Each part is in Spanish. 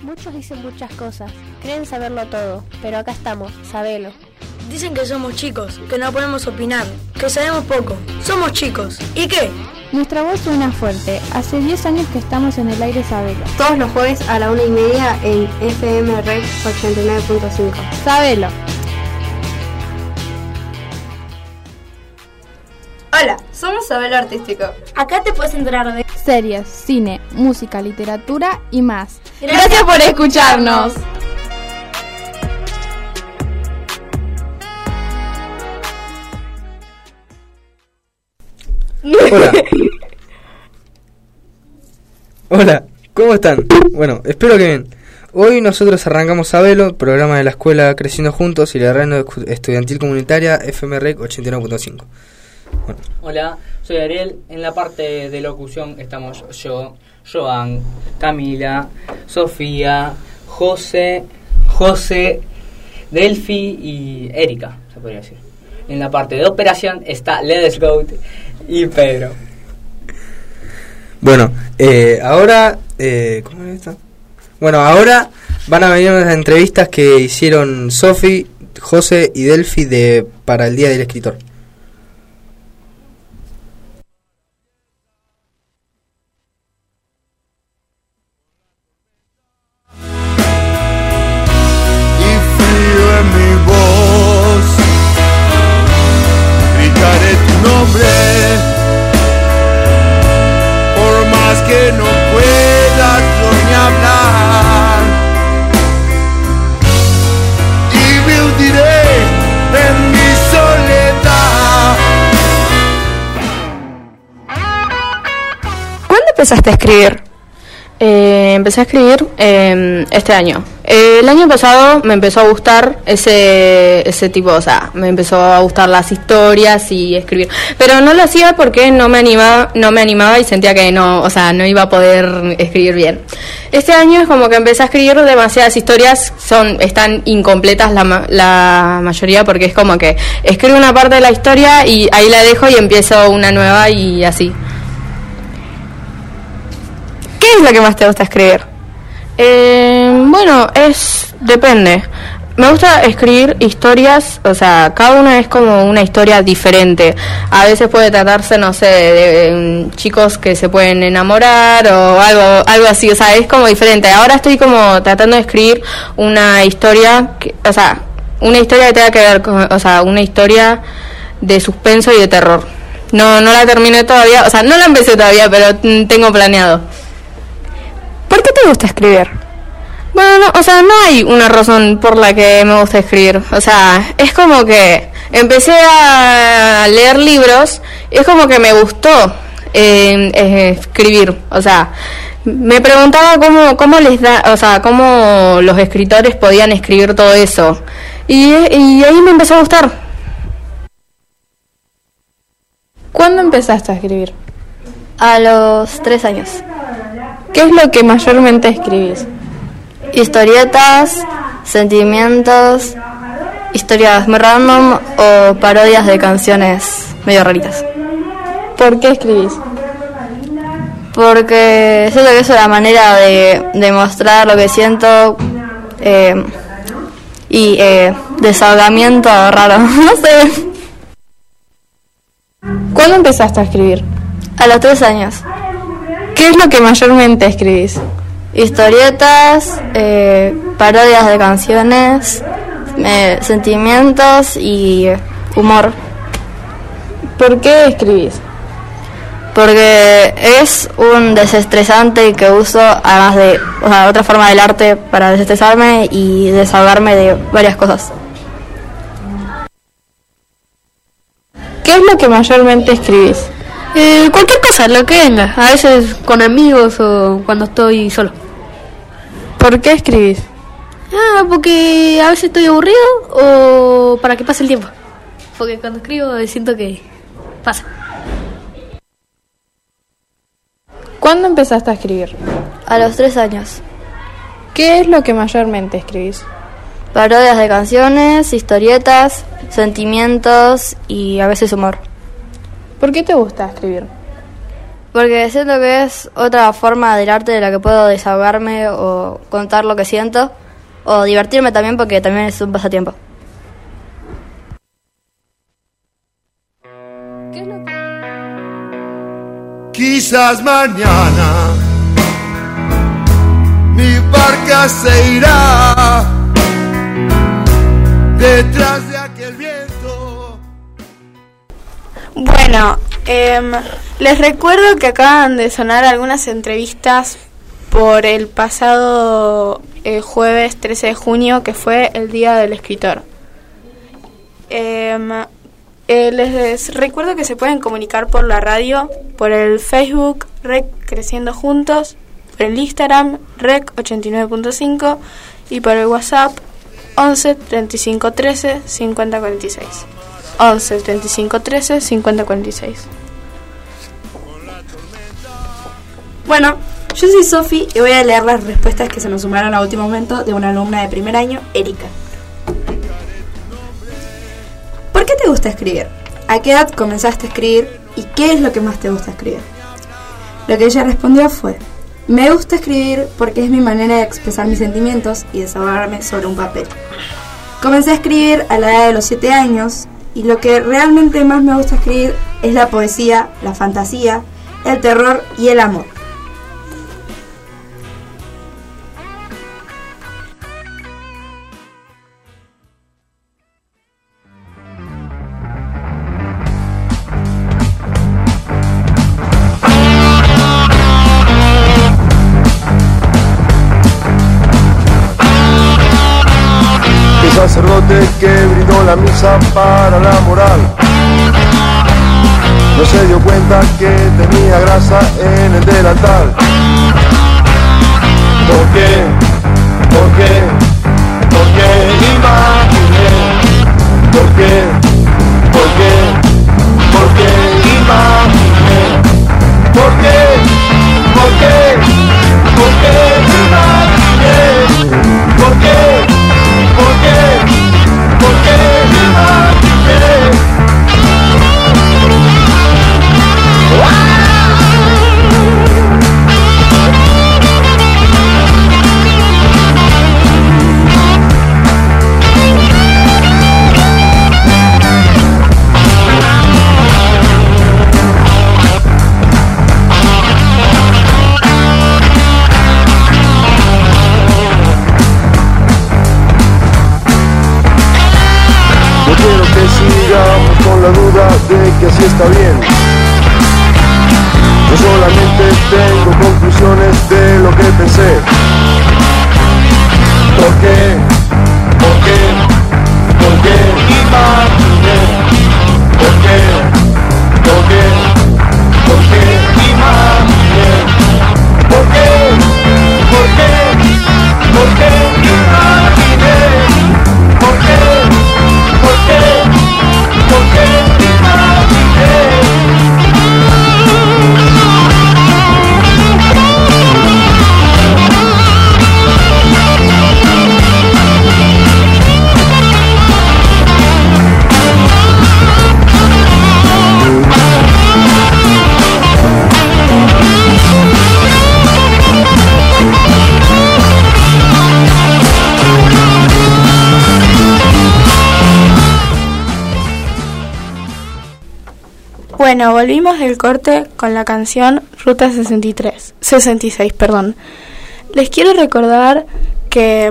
Muchos dicen muchas cosas, creen saberlo todo, pero acá estamos, sabelo. Dicen que somos chicos, que no podemos opinar, que sabemos poco. Somos chicos. ¿Y qué? Nuestra voz suena fuerte. Hace 10 años que estamos en el aire Sabelo. Todos los jueves a la 1:30 en FM Rec 89.5. Sabelo. Hola, somos Sabelo Artístico. Acá te puedes enterar de series, cine, música, literatura y más. Gracias por escucharnos. Hola. Hola, ¿cómo están? Bueno, espero que bien. Hoy nosotros arrancamos Sabelo, programa de la escuela Creciendo Juntos y la radio estudiantil comunitaria FM Rec 89.5. Bueno. Hola, soy Ariel. En la parte de locución estamos yo, Joan, Camila, Sofía, José, Delphi y Erika, se podría decir. En la parte de operación está Let's Go y Pedro. Bueno, ahora... ¿cómo es esto? Bueno, ahora van a venir unas entrevistas que hicieron Sofi, José y Delphi para el Día del Escritor. Por más que no puedas ni hablar, y me hundiré en mi soledad. ¿Cuándo empezaste a escribir? Empecé a escribir este año. El año pasado me empezó a gustar ese tipo, o sea, me empezó a gustar las historias y escribir, pero no lo hacía porque no me animaba y sentía que no iba a poder escribir bien. Este año es como que empecé a escribir demasiadas historias, están incompletas la mayoría, porque es como que escribo una parte de la historia y ahí la dejo y empiezo una nueva y así. ¿Qué es lo que más te gusta escribir? Bueno, depende. Me gusta escribir historias, o sea, cada una es como una historia diferente. A veces puede tratarse, no sé, de chicos que se pueden enamorar o algo así, o sea, es como diferente. Ahora estoy como tratando de escribir una historia, una historia que tenga que ver con, una historia de suspenso y de terror. No la terminé todavía, no la empecé todavía, pero tengo planeado. ¿Por qué te gusta escribir? Bueno, no hay una razón por la que me gusta escribir. Es como que empecé a leer libros y es como que me gustó escribir. Me preguntaba cómo los escritores podían escribir todo eso. Y ahí me empezó a gustar. ¿Cuándo empezaste a escribir? A los 3 años. ¿Qué es lo que mayormente escribís? Historietas, sentimientos, historias muy random o parodias de canciones medio raritas. ¿Por qué escribís? Porque siento que es una manera de mostrar lo que siento y desahogamiento raro, no sé. ¿Cuándo empezaste a escribir? A los 3 años. ¿Qué es lo que mayormente escribís? Historietas, parodias de canciones, sentimientos y humor. ¿Por qué escribís? Porque es un desestresante que uso, además de otra forma del arte para desestresarme y desahogarme de varias cosas. ¿Qué es lo que mayormente escribís? Cualquier cosa, lo que venga, a veces con amigos o cuando estoy solo. ¿Por qué escribís? Porque a veces estoy aburrido o para que pase el tiempo. Porque cuando escribo siento que pasa. ¿Cuándo empezaste a escribir? A los 3 años. ¿Qué es lo que mayormente escribís? Parodias de canciones, historietas, sentimientos y a veces humor. ¿Por qué te gusta escribir? Porque siento que es otra forma del arte de la que puedo desahogarme o contar lo que siento, o divertirme también porque también es un pasatiempo. Quizás mañana mi barca se irá detrás de aquel viento. Bueno, les recuerdo que acaban de sonar algunas entrevistas por el pasado jueves 13 de junio, que fue el Día del Escritor. Les recuerdo que se pueden comunicar por la radio, por el Facebook Rec Creciendo Juntos, por el Instagram Rec 89.5 y por el WhatsApp 11 35 13 50 46. 11 35 13 50 46. Bueno, yo soy Sofi y voy a leer las respuestas que se nos sumaron a último momento de una alumna de primer año, Erika. ¿Por qué te gusta escribir? ¿A qué edad comenzaste a escribir? ¿Y qué es lo que más te gusta escribir? Lo que ella respondió fue: me gusta escribir porque es mi manera de expresar mis sentimientos y desahogarme sobre un papel. Comencé a escribir a la edad de los 7 años y lo que realmente más me gusta escribir es la poesía, la fantasía, el terror y el amor. Sacerdote que brindó la misa para la moral no se dio cuenta que tenía grasa en el delantal. ¿Por qué? ¿Por qué? ¿Por qué? Imaginé. ¿Por qué? ¿Por qué? ¿Por qué? Imaginé. ¿Por qué? ¿Por qué? ¿Por qué? Imaginé. ¿Por qué? ¿Por qué? ¿Por qué imaginé? Sigamos con la duda de que así está bien. Yo solamente tengo conclusiones de lo que pensé. ¿Por qué? ¿Por qué? ¿Por qué? Imaginé. ¿Por qué? ¿Por qué? ¿Por qué? Imaginé. ¿Por qué? ¿Por qué? ¿Por qué? Imaginé. ¿Por qué? ¿Por qué? ¿Por qué imaginé? Bueno, volvimos del corte con la canción Ruta 66, perdón. Les quiero recordar que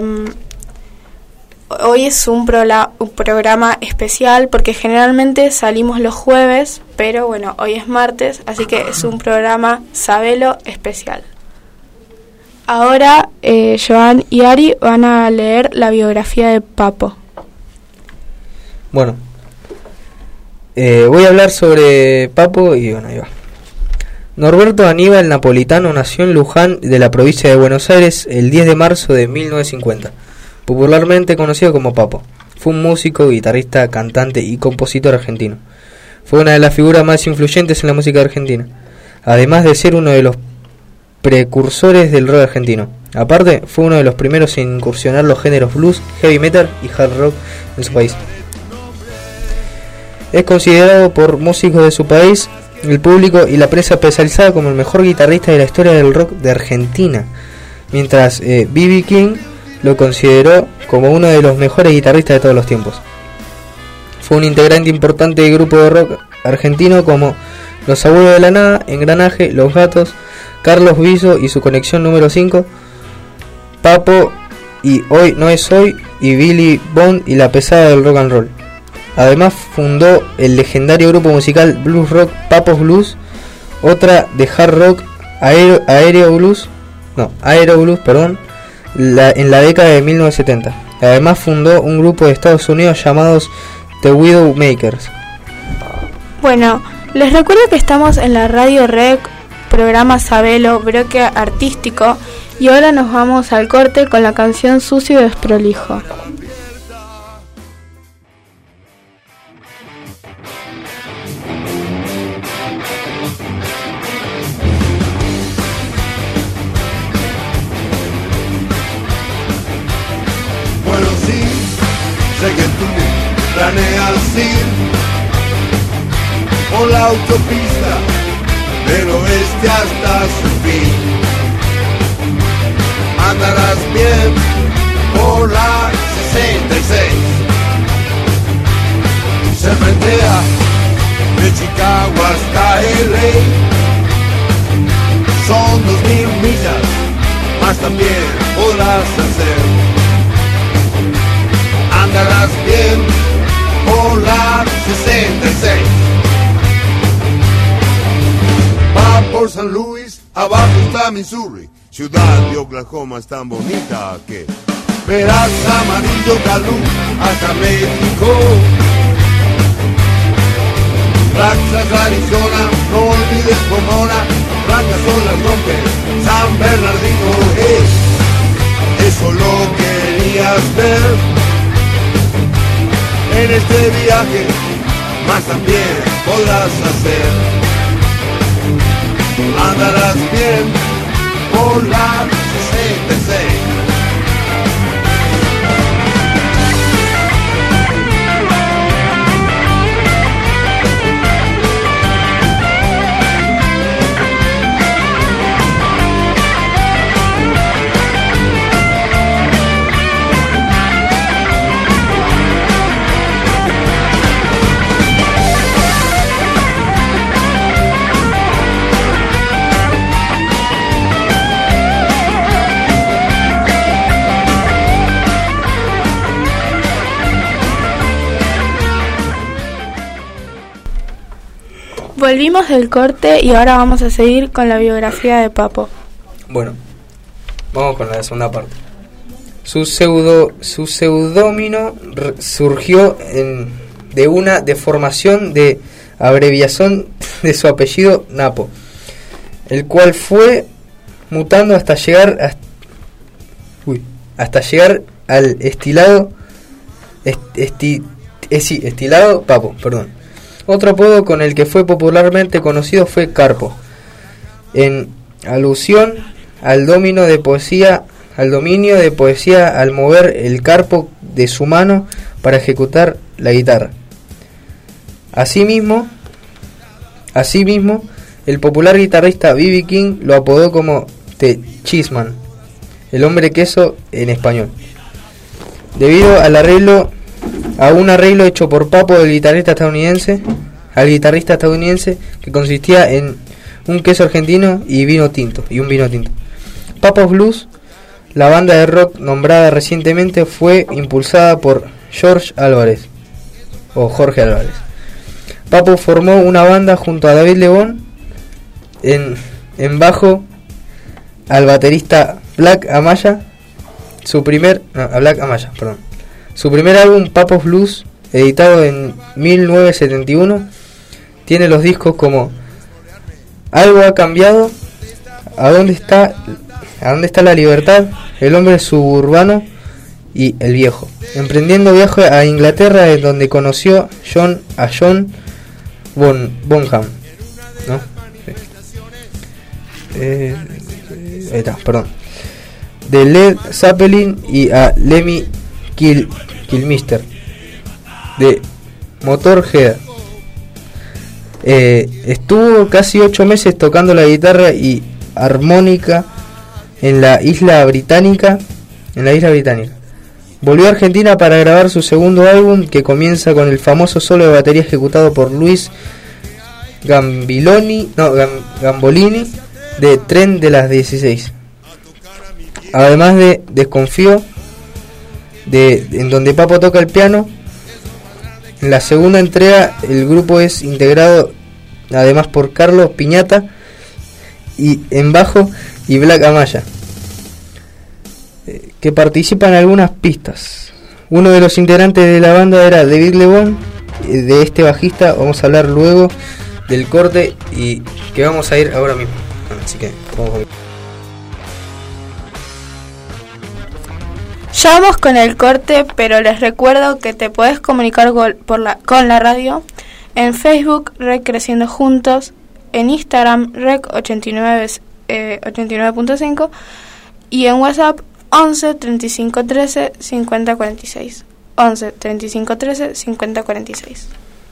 hoy es un programa especial porque generalmente salimos los jueves, pero bueno, hoy es martes, así que es un programa Sabelo especial. Ahora Joan y Ari van a leer la biografía de Papo. Bueno, voy a hablar sobre Papo y bueno, ahí va. Norberto Aníbal Napolitano nació en Luján de la provincia de Buenos Aires el 10 de marzo de 1950, popularmente conocido como Papo. Fue un músico, guitarrista, cantante y compositor argentino. Fue una de las figuras más influyentes en la música argentina, además de ser uno de los precursores del rock argentino. Aparte, fue uno de los primeros en incursionar los géneros blues, heavy metal y hard rock en su país. Es considerado por músicos de su país el público y la prensa especializada como el mejor guitarrista de la historia del rock de Argentina, mientras B.B. King lo consideró como uno de los mejores guitarristas de todos los tiempos. Fue un integrante importante del grupo de rock argentino como Los Abuelos de la Nada, Engranaje, Los Gatos, Carlos Viso y su Conexión número 5, Papo y Hoy No Es Hoy, y Billy Bond y la pesada del rock and roll. Además fundó el legendario grupo musical blues rock Papos Blues, otra de hard rock Aero Blues, en la década de 1970. Además fundó un grupo de Estados Unidos llamados The Widowmakers. Bueno, les recuerdo que estamos en la Radio Rec, programa Sabelo, bloque artístico, y ahora nos vamos al corte con la canción Sucio y Desprolijo. Bueno, sí, sé que tú planeas ir por la autopista del oeste hasta su fin. Andarás bien por la 66. Serpentea de Chicago hasta LA. Son 2000 millas, más también podrás hacer. Andarás bien por la 66. Va por San Luis, abajo está Missouri. Ciudad de Oklahoma es tan bonita que verás amarillo calú hasta México. Texas, Arizona, no olvides Pomona, blancas son las montes, San Bernardino, eso lo querías ver en este viaje, más también podrás hacer. Andarás bien por la 66. Volvimos del corte y ahora vamos a seguir con la biografía de Papo. Bueno, vamos con la segunda parte. Su seudónimo surgió de una deformación de abreviación de su apellido Napo, el cual fue mutando hasta llegar al estilado Papo, perdón. Otro apodo con el que fue popularmente conocido fue Carpo, en alusión al dominio de poesía al mover el carpo de su mano para ejecutar la guitarra. Asimismo, el popular guitarrista B.B. King lo apodó como The Cheeseman, el hombre queso en español, debido a un arreglo hecho por Papo al guitarrista estadounidense, que consistía en un queso argentino y un vino tinto. Papos Blues, la banda de rock nombrada recientemente, fue impulsada por Jorge Álvarez. Papo formó una banda junto a David Lebón, en bajo al baterista Black Amaya. Su primer álbum, Papos Blues, editado en 1971, tiene los discos como Algo ha cambiado, ¿A dónde está la libertad?, El hombre suburbano y El viejo. Emprendiendo viaje a Inglaterra, en donde conoció a John Bonham, ¿no? Ahí está, perdón. De Led Zeppelin y a Lemmy Kilmister de Motorhead. Estuvo casi 8 meses tocando la guitarra y armónica en la isla británica. Volvió a Argentina para grabar su segundo álbum, que comienza con el famoso solo de batería ejecutado por Luis Gambolini de Tren de las 16. Además de Desconfío, en donde Papo toca el piano. En la segunda entrega el grupo es integrado además por Carlos Piñata y en bajo y Black Amaya, que participa en algunas pistas. Uno de los integrantes de la banda era David Lebón. De este bajista vamos a hablar luego del corte y que vamos a ir ahora mismo. Así que vamos a ver. Ya vamos con el corte, pero les recuerdo que te podés comunicar con la radio en Facebook Rec Creciendo Juntos, en Instagram Rec 89.5 y en WhatsApp 11 35 13 50 46. 11 35 13 50 46.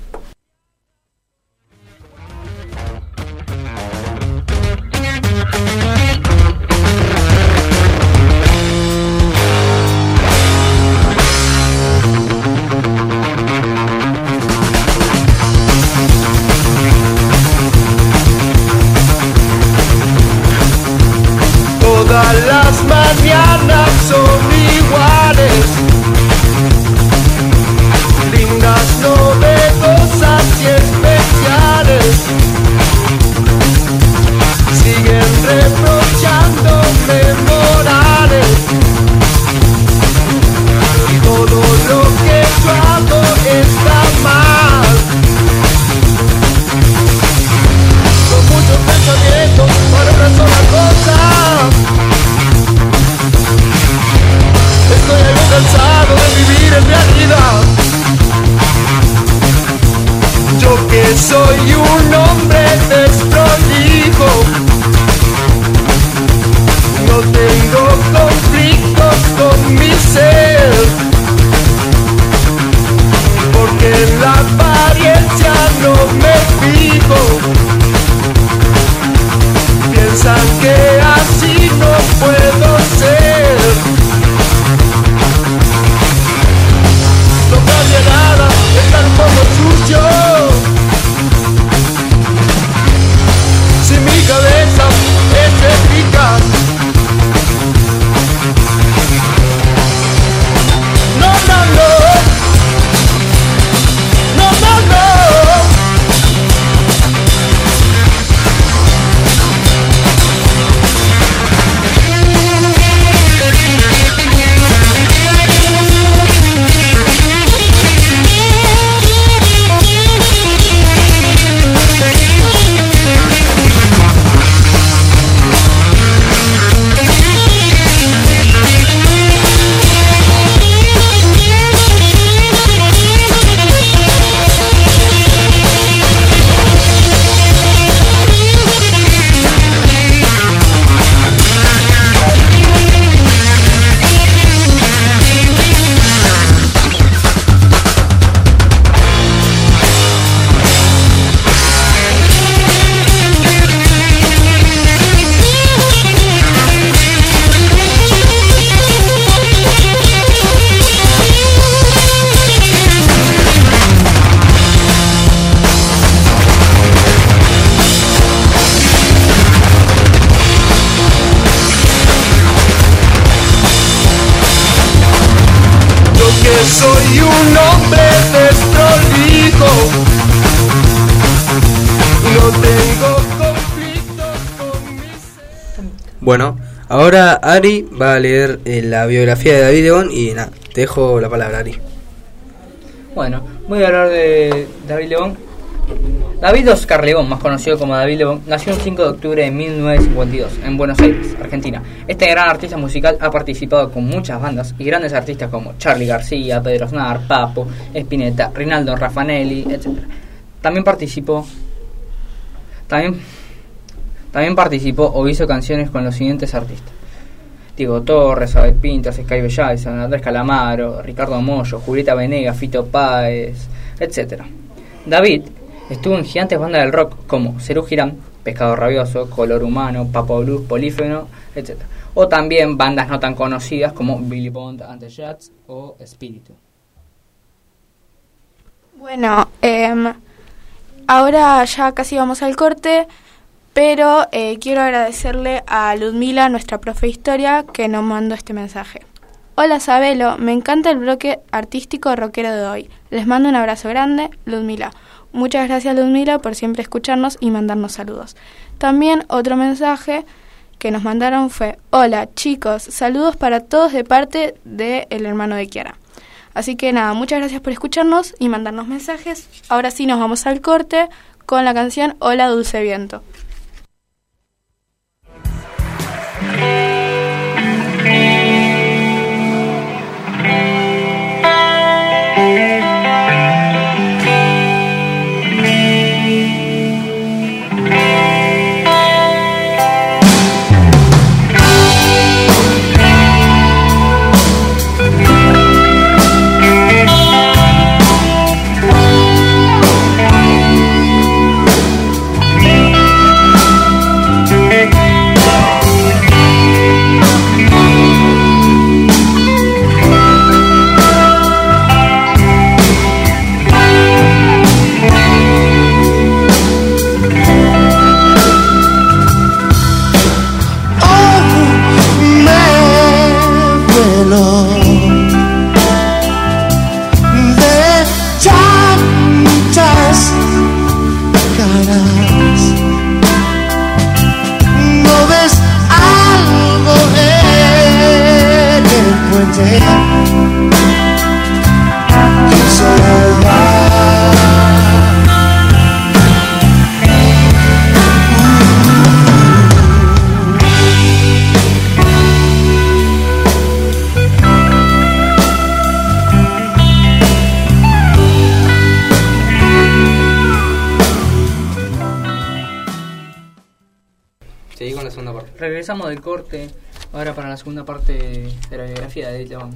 Todas las mañanas son iguales, lindas, novedosas y especiales. Siguen reprochándome morales y todo lo que yo hago está mal. Con muchos pensamientos para una sola cosa. Estoy algo cansado de vivir en realidad. Yo que soy un hombre desprolijo, no tengo conflictos con mi ser, porque en la apariencia no me fijo. Piensan que así no puedo ser. No cambia nada, estar un poco sucio. Si mi cabeza es eficaz. No, no, no. No, no, no. Soy un hombre desprolijo, no tengo conflictos con mi ser. Bueno, ahora Ari va a leer la biografía de David Lebón y nada, te dejo la palabra, Ari. Bueno, voy a hablar de David Lebón. David Oscar Lebón, más conocido como David Lebón, nació el 5 de octubre de 1952 en Buenos Aires, Argentina. Este gran artista musical ha participado con muchas bandas y grandes artistas como Charly García, Pedro Aznar, Papo, Spinetta, Rinaldo Raffanelli, etc. También participó o hizo canciones con los siguientes artistas: Diego Torres, Abel Pintos, Sky Bellaiza, Andrés Calamaro, Ricardo Mollo, Julieta Venegas, Fito Páez, etc. David Estuvo en gigantes bandas del rock como Serú Girán, Pescado Rabioso, Color Humano, Papo Blues, Polífono, etc. O también bandas no tan conocidas como Billy Bond and the Jets o Espíritu. Bueno, ahora ya casi vamos al corte, pero quiero agradecerle a Ludmila, nuestra profe de historia, que nos mandó este mensaje. Hola Sabelo, me encanta el bloque artístico rockero de hoy. Les mando un abrazo grande, Ludmila. Muchas gracias Ludmila por siempre escucharnos y mandarnos saludos. También otro mensaje que nos mandaron fue: hola chicos, saludos para todos de parte del hermano de Kiara. Así que nada, muchas gracias por escucharnos y mandarnos mensajes. Ahora sí nos vamos al corte con la canción Hola Dulce Viento. Regresamos del corte ahora para la segunda parte de la biografía de David Lebón.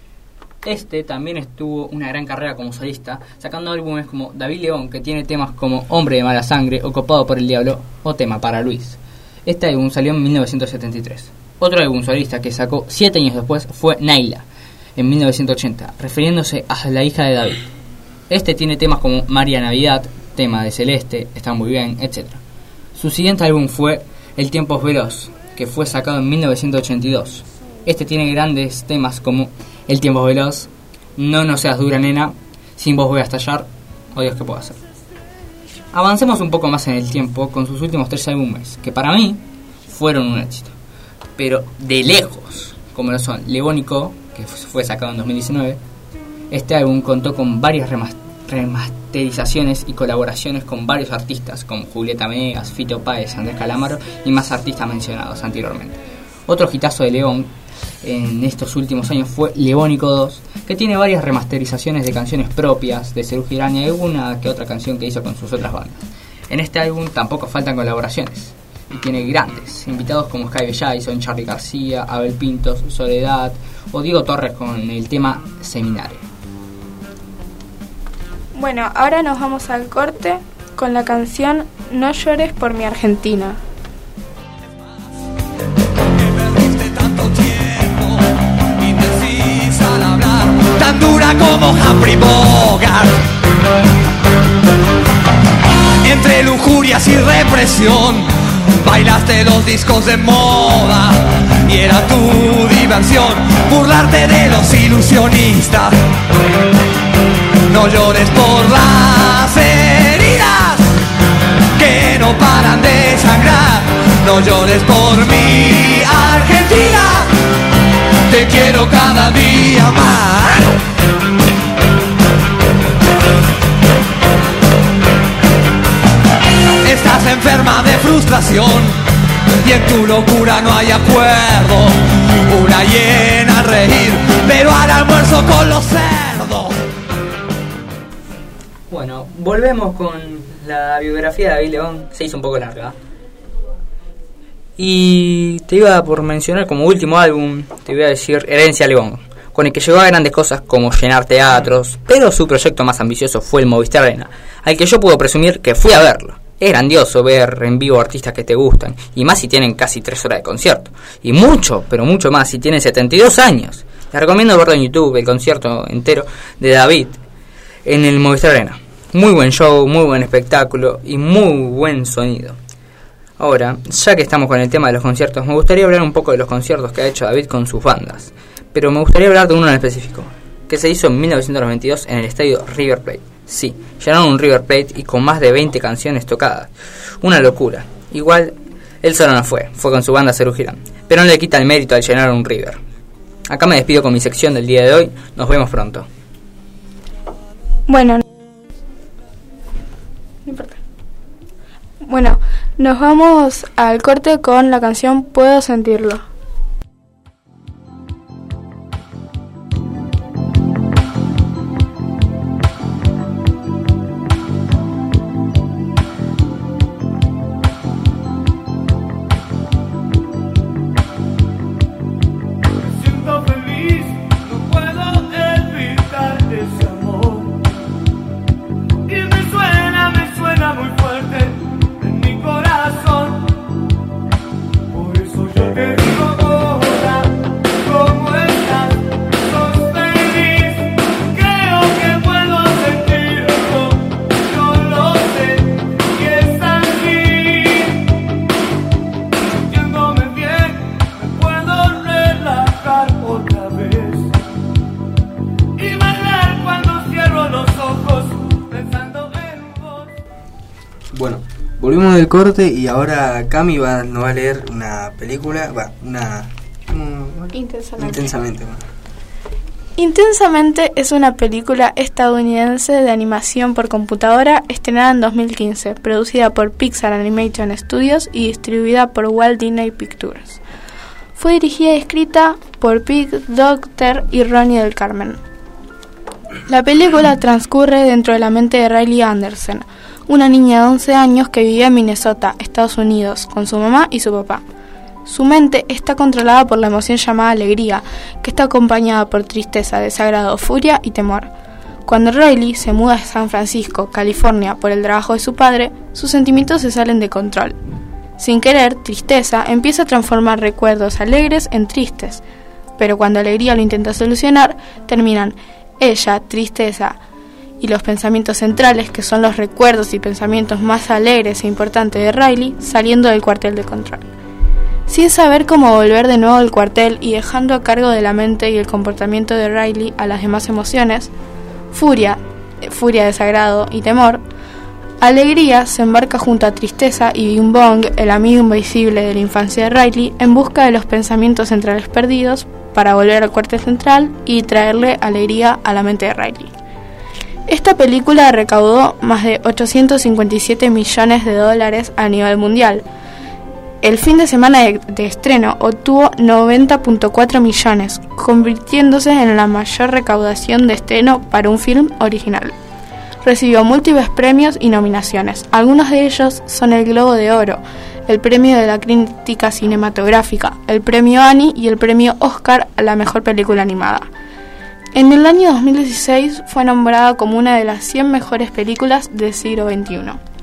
Este también estuvo una gran carrera como solista, sacando álbumes como David Lebón, que tiene temas como Hombre de Mala Sangre o Copado por el Diablo o Tema para Luis. Este álbum salió en 1973. Otro álbum solista que sacó 7 años después fue Naila, en 1980, refiriéndose a la hija de David. Este tiene temas como María Navidad, Tema de Celeste, Está Muy Bien, etc. Su siguiente álbum fue El Tiempo es Veloz, que fue sacado en 1982. Este tiene grandes temas como El Tiempo es Veloz, No seas dura nena, Sin vos voy a estallar, o Dios, ¿qué puedo hacer? Avancemos un poco más en el tiempo con sus últimos 3 álbumes, que para mí fueron un éxito, pero de lejos, como lo son Lebónico, que fue sacado en 2019. Este álbum contó con varias remasterizaciones y colaboraciones con varios artistas como Julieta Venegas, Fito Páez, Andrés Calamaro y más artistas mencionados anteriormente. Otro hitazo de Lebón en estos últimos años fue Lebónico 2, que tiene varias remasterizaciones de canciones propias de Serú Girán y alguna que otra canción que hizo con sus otras bandas. En este álbum tampoco faltan colaboraciones y tiene grandes invitados como Sky Jason, Charly García, Abel Pintos, Soledad o Diego Torres con el tema Seminario. Bueno, ahora nos vamos al corte con la canción No llores por mi Argentina. Tan dura como Humphrey Bogart. Entre lujurias y represión bailaste los discos de moda y era tu diversión burlarte de los ilusionistas. No llores por las heridas que no paran de sangrar. No llores por mi Argentina, te quiero cada día más. Estás enferma de frustración y en tu locura no hay acuerdo. Una hiena al reír, pero al almuerzo con los cerdos. Bueno, volvemos con la biografía de David Lebón. Se hizo un poco larga. Y te iba por mencionar como último álbum, te iba a decir Herencia Lebón. con el que llegó a grandes cosas como llenar teatros, pero su proyecto más ambicioso fue el Movistar Arena, al que yo puedo presumir que fui a verlo. Es grandioso ver en vivo artistas que te gustan, y más si tienen casi 3 horas de concierto, y mucho, pero mucho más si tienen 72 años. Les recomiendo verlo en YouTube, el concierto entero de David en el Movistar Arena. Muy buen show, muy buen espectáculo y muy buen sonido. Ahora, ya que estamos con el tema de los conciertos, me gustaría hablar un poco de los conciertos que ha hecho David con sus bandas. Pero me gustaría hablar de uno en específico, que se hizo en 1992 en el estadio River Plate. Sí, llenaron un River Plate y con más de 20 canciones tocadas. Una locura. Igual, él solo no fue con su banda Serú Girán. Pero no le quita el mérito al llenar un River. Acá me despido con mi sección del día de hoy. Nos vemos pronto. Bueno, nos vamos al corte con la canción Puedo Sentirlo. Bueno, volvimos del corte y ahora Cami nos va a leer una película, Intensamente. Intensamente es una película estadounidense de animación por computadora estrenada en 2015, producida por Pixar Animation Studios y distribuida por Walt Disney Pictures. Fue dirigida y escrita por Pete Docter y Ronnie del Carmen. La película transcurre dentro de la mente de Riley Anderson, una niña de 11 años que vivía en Minnesota, Estados Unidos, con su mamá y su papá. Su mente está controlada por la emoción llamada alegría, que está acompañada por tristeza, desagrado, furia y temor. Cuando Riley se muda a San Francisco, California, por el trabajo de su padre, sus sentimientos se salen de control. Sin querer, tristeza empieza a transformar recuerdos alegres en tristes, pero cuando alegría lo intenta solucionar, terminan ella, tristeza, y los pensamientos centrales, que son los recuerdos y pensamientos más alegres e importantes de Riley, saliendo del cuartel de control. Sin saber cómo volver de nuevo al cuartel y dejando a cargo de la mente y el comportamiento de Riley a las demás emociones, furia, desagrado y temor, alegría se embarca junto a tristeza y Bing Bong, el amigo invisible de la infancia de Riley, en busca de los pensamientos centrales perdidos para volver al cuartel central y traerle alegría a la mente de Riley. Esta película recaudó más de $857 millones a nivel mundial. El fin de semana de estreno obtuvo 90.4 millones, convirtiéndose en la mayor recaudación de estreno para un film original. Recibió múltiples premios y nominaciones. Algunos de ellos son el Globo de Oro, el premio de la crítica cinematográfica, el premio Annie y el premio Oscar a la mejor película animada. En el año 2016 fue nombrada como una de las 100 mejores películas del siglo XXI.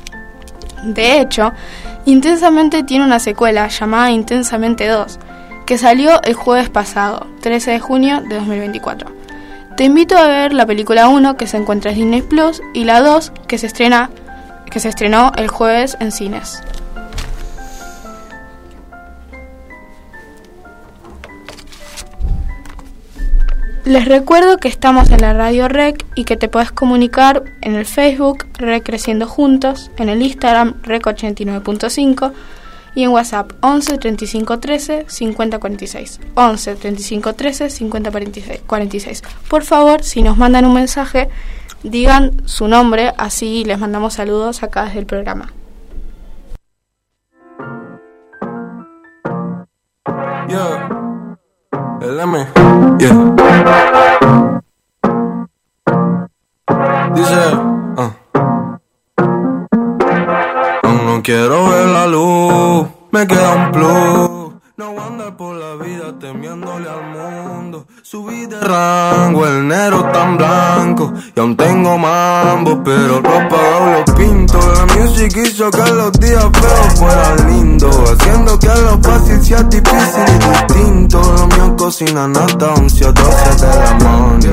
De hecho, Intensamente tiene una secuela llamada Intensamente 2, que salió el jueves pasado, 13 de junio de 2024. Te invito a ver la película 1, que se encuentra en Disney Plus, y la 2, que se estrenó el jueves en cines. Les recuerdo que estamos en la Radio Rec y que te podés comunicar en el Facebook Rec Creciendo Juntos, en el Instagram Rec 89.5 y en WhatsApp 11 35 13 50 46. 11 35 13 50 46. Por favor, si nos mandan un mensaje, digan su nombre, así les mandamos saludos acá desde el programa. El M, Dice, aún no quiero ver la luz, me queda un plus. No andar por la vida temiéndole al mundo. Subí de rango, el negro tan blanco. Y aún tengo mambo, pero lo apagado lo pinto. La music hizo que los días feos fueran lindos, haciendo que lo fácil sea difícil y distinto. Lo mío cocina nata, 11 a 12 de la morning.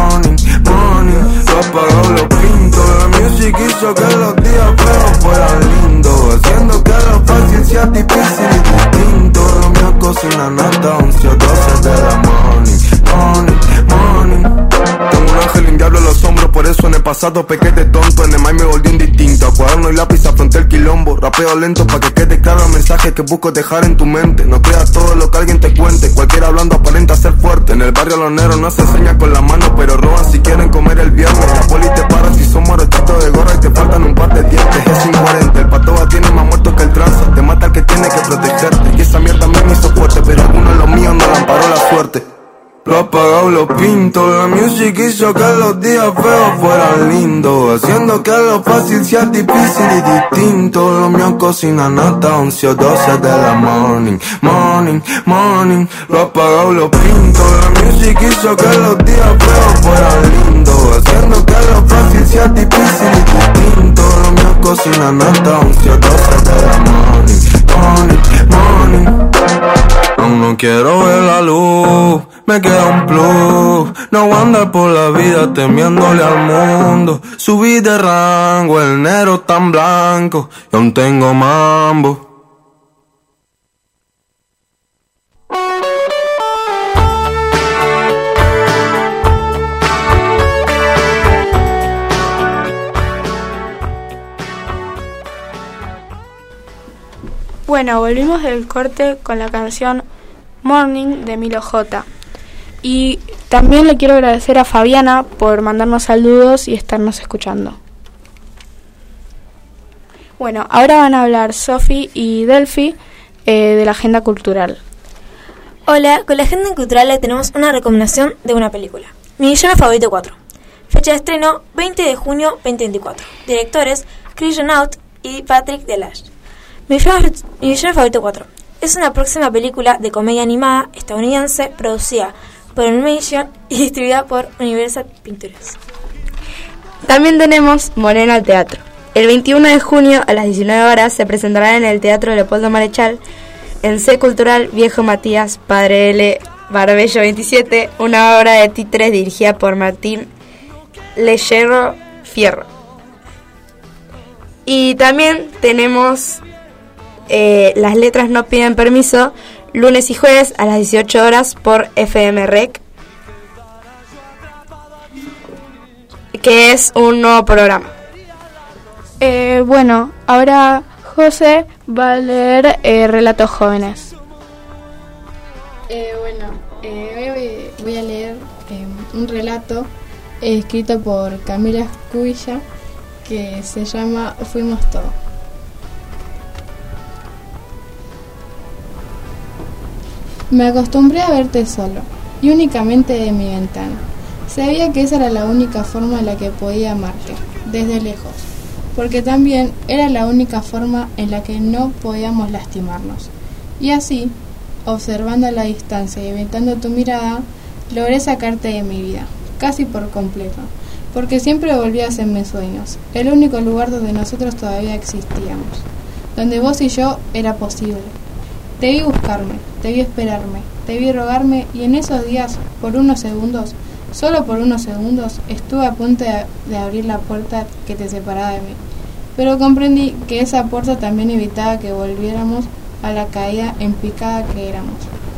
Lo apagado lo pinto. La music hizo que los días feos fueran lindos, haciendo que lo fácil sea difícil y distinto. Lo mío cocina nata, 11 a 12 de la morning. Tengo un ángel y un diablo en los hombros, por eso en el pasado pequé de tonto. En el maíz me volví indistinto, a cuaderno y lápiz afronté el quilombo. Rapeo lento pa' que quede claro el mensaje que busco dejar en tu mente. No creas todo lo que alguien te cuente, cualquiera hablando aparenta ser fuerte. En el barrio los negros no se enseñan con la mano, pero roban si quieren comer el viernes. La poli te para si son morochitos de gorra y te faltan un par de dientes. Es incoherente, el patoba tiene más muertos que el tranza. Te mata el que tiene que protegerte, y esa mierda me hizo fuerte, pero algunos los míos no le amparó la suerte. Lo apagado lo pinto, la music hizo que los días feos fueran lindos, haciendo que lo fácil sea difícil y distinto. Lo mío cocina nata, 11 o 12 de la morning. Lo apagado lo pinto, la music hizo que los días feos fueran lindos, haciendo que lo fácil sea difícil y distinto. Lo mío cocina nata, 11 o 12 de la morning. Aún no quiero ver la luz, me queda un plus. No voy a andar por la vida temiéndole al mundo. Subí de rango, el negro tan blanco, y aún tengo mambo. Bueno, volvimos del corte con la canción Morning de Milo J. Y también le quiero agradecer a Fabiana por mandarnos saludos y estarnos escuchando. Bueno, ahora van a hablar Sofi y Delphi de la agenda cultural. Hola, con la agenda cultural le tenemos una recomendación de una película. Mi villano favorito 4. Fecha de estreno 20 de junio 2024. Directores Chris Renaud y Patrick Delash. Mi villano favorito 4 es una próxima película de comedia animada estadounidense producida por Animation y distribuida por Universal Pictures. También tenemos Morena al teatro. El 21 de junio a las 19 horas se presentará en el Teatro Leopoldo Marechal, en C Cultural Viejo Matías, Padre L. Barbello 27, una obra de títeres dirigida por Martín Lejerro Fierro. Y también tenemos Las letras no piden permiso, lunes y jueves a las 18 horas por FM Rec, que es un nuevo programa. Bueno, ahora José va a leer Relatos Jóvenes. Hoy voy a leer un relato escrito por Camila Escubilla que se llama Fuimos Todo. Me acostumbré a verte solo, y únicamente de mi ventana. Sabía que esa era la única forma en la que podía amarte, desde lejos, porque también era la única forma en la que no podíamos lastimarnos. Y así, observando a la distancia y evitando tu mirada, logré sacarte de mi vida, casi por completo, porque siempre volvías en mis sueños, el único lugar donde nosotros todavía existíamos, donde vos y yo era posible. Te vi buscarme, te vi esperarme, te vi rogarme, y en esos días, por unos segundos, solo por unos segundos, estuve a punto de abrir la puerta que te separaba de mí. Pero comprendí que esa puerta también evitaba que volviéramos a la caída en picada que éramos.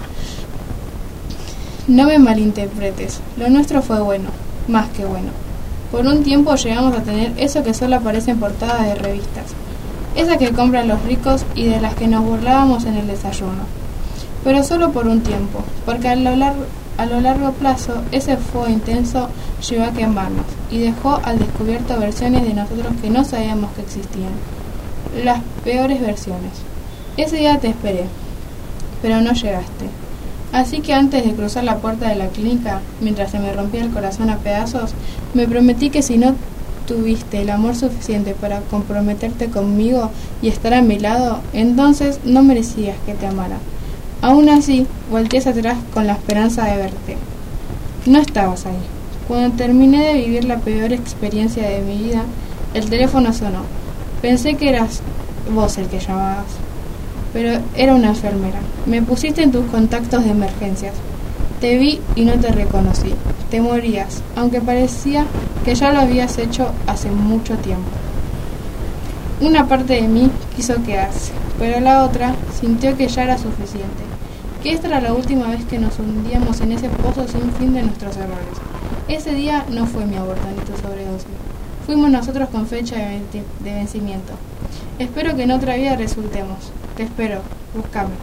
No me malinterpretes, lo nuestro fue bueno, más que bueno. Por un tiempo llegamos a tener eso que solo aparece en portadas de revistas, esas que compran los ricos y de las que nos burlábamos en el desayuno. Pero solo por un tiempo, porque a lo largo plazo ese fuego intenso llegó a quemarnos y dejó al descubierto versiones de nosotros que no sabíamos que existían. Las peores versiones. Ese día te esperé, pero no llegaste. Así que antes de cruzar la puerta de la clínica, mientras se me rompía el corazón a pedazos, me prometí que si no tuviste el amor suficiente para comprometerte conmigo y estar a mi lado, entonces no merecías que te amara. Aún así, volteé hacia atrás con la esperanza de verte. No estabas ahí. Cuando terminé de vivir la peor experiencia de mi vida, el teléfono sonó. Pensé que eras vos el que llamabas, pero era una enfermera. Me pusiste en tus contactos de emergencias. Te vi y no te reconocí. Te morías, aunque parecía que ya lo habías hecho hace mucho tiempo. Una parte de mí quiso quedarse, pero la otra sintió que ya era suficiente, que esta era la última vez que nos hundíamos en ese pozo sin fin de nuestros errores. Ese día no fue mi aborto ni tu sobredosis. Fuimos nosotros con fecha de vencimiento. Espero que en otra vida resultemos. Te espero. Búscame.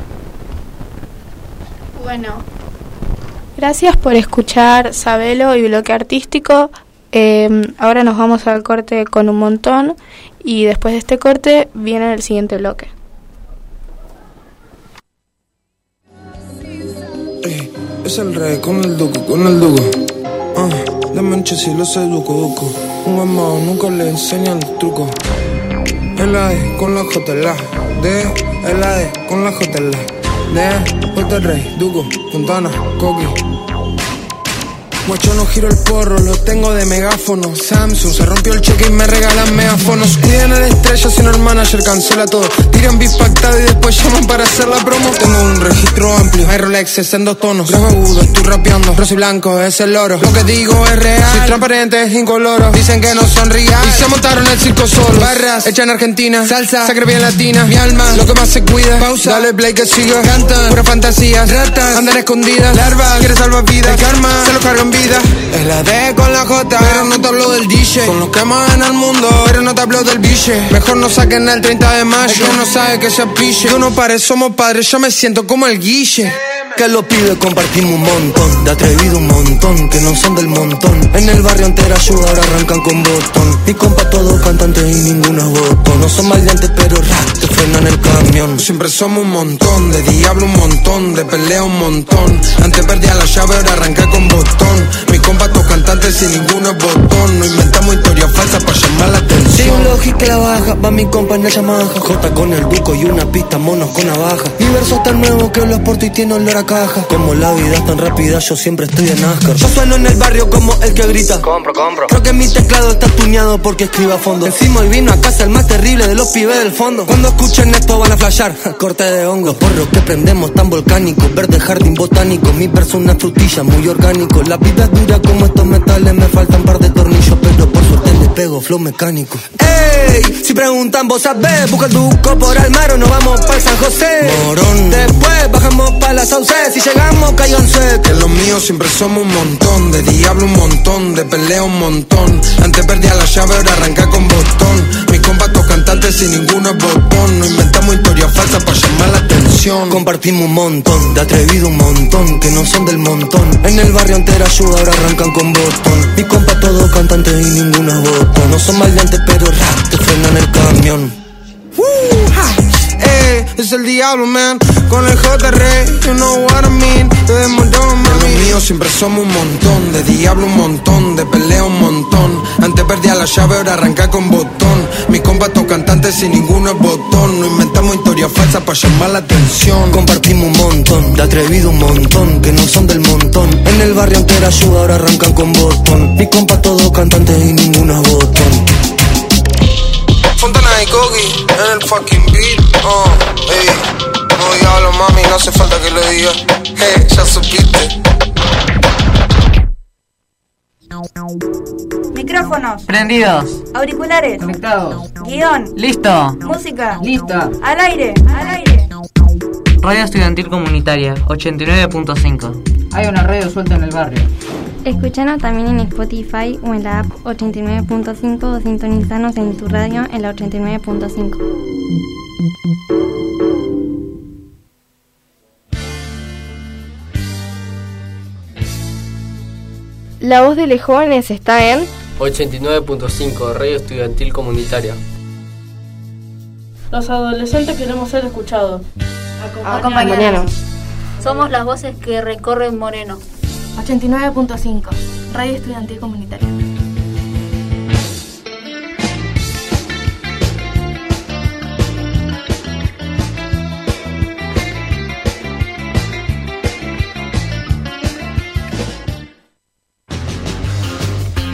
Bueno, gracias por escuchar Sabelo y Bloque Artístico. Ahora nos vamos al corte con un montón y después de este corte viene el siguiente bloque. Es el rey con el duco. De mancha si lo seduco. Un amado nunca le enseña el truco. El AE con la J, la D, el AE con la J, la D, Puerto el Rey, Duco, Fontana, Coqui. Guacho no giro el porro, lo tengo de megáfono. Samsung, se rompió el cheque y me regalan megáfonos. Cuidan a la estrella, sino el manager cancela todo. Tiran beat pactado y después llaman para hacer la promo. Tengo un registro amplio, hay Rolexes en 2 tonos. Grave agudo, estoy rapeando, rosa y blanco es el oro. Lo que digo es real, soy transparente, es incoloro. Dicen que no son real y se montaron el circo solo. Barras, hecha en Argentina, salsa, sangre bien latina. Mi alma, lo que más se cuida, pausa, dale play que siga. Cantan, pura fantasía, ratas, andan escondidas. Larvas, quiere salvar vidas, el karma, se lo cargan vida. Es la D con la J, pero no te hablo del DJ. Con los que mueven al mundo, pero no te hablo del bille. Mejor no saquen el 30 de mayo. El que no sabe que se pille. Yo no pare, somos padres, yo me siento como el Guille. Que los pibes compartimos un montón, de atrevido un montón, que no son del montón. En el barrio entera ayuda, ahora arrancan con botón. Mi compa todos cantantes y ninguno es botón. No son maleantes pero te frenan el camión. Siempre somos un montón, de diablo un montón, de pelea un montón. Antes perdía la llave, ahora arranqué con botón. Mi compa todos cantantes y ninguno es botón. No inventamos historias falsas para llamar la atención. Si un lógica la baja, va mi compa en el Yamaha. J con el Duco y una pista, monos con navaja. Mi verso es tan nuevo que lo exporto y tiene olor a caja. Como la vida es tan rápida, yo siempre estoy en NASCAR. Yo sueno en el barrio como el que grita compro. Creo que mi teclado está tuneado porque escribe a fondo. Encima hoy vino a casa el más terrible de los pibes del fondo. Cuando escuchen esto van a flashear, corte de hongo. Los porros que prendemos tan volcánicos, verde jardín botánico. Mi persona es frutilla, muy orgánico. La vida es dura como estos metales, me faltan par de tornillos, pero por suerte le pego flow mecánico. Ey, si preguntan vos sabés, busca el Duco por Almaro, nos vamos para San José. Morón. Después bajamos para la Sauce, si llegamos cáiganse. Que los míos siempre somos un montón, de diablo un montón, de pelea un montón. Antes perdía la llave, ahora arranqué con botón. Mis compas todos cantantes y ninguno es botón. No inventamos historias falsas para llamar la atención. Compartimos un montón, de atrevido un montón, que no son del montón. En el barrio entera ayuda, ahora arrancan con botón. Mis compas todos cantantes y ninguno es botón. No son maleantes pero te frenan el camión. Es el diablo, man, con el JR, you know what I mean. Te montón, mami. Los míos siempre somos un montón, de diablo un montón, de pelea un montón. Antes perdía la llave, ahora arranqué con botón. Mis compas todos cantantes y ninguno es botón. No inventamos historias falsas para llamar la atención. Compartimos un montón, de atrevido un montón, que no son del montón. En el barrio entera ayuda, ahora arrancan con botón. Mis compas todos cantantes y ninguno es botón. Fontana y Coqui en el fucking beat. Ey, no diablo, mami, no hace falta que lo diga. Hey, ya supiste. Micrófonos prendidos, auriculares conectados, guión listo, música lista, al aire. Radio Estudiantil Comunitaria 89.5. Hay una radio suelta en el barrio. Escúchanos también en Spotify o en la app 89.5 o sintonizanos en tu radio en la 89.5. La voz de los jóvenes está en 89.5, Radio Estudiantil Comunitaria. Los adolescentes queremos ser escuchados. Acompañanos. Somos las voces que recorren Moreno. 89.5, Radio Estudiantil Comunitaria.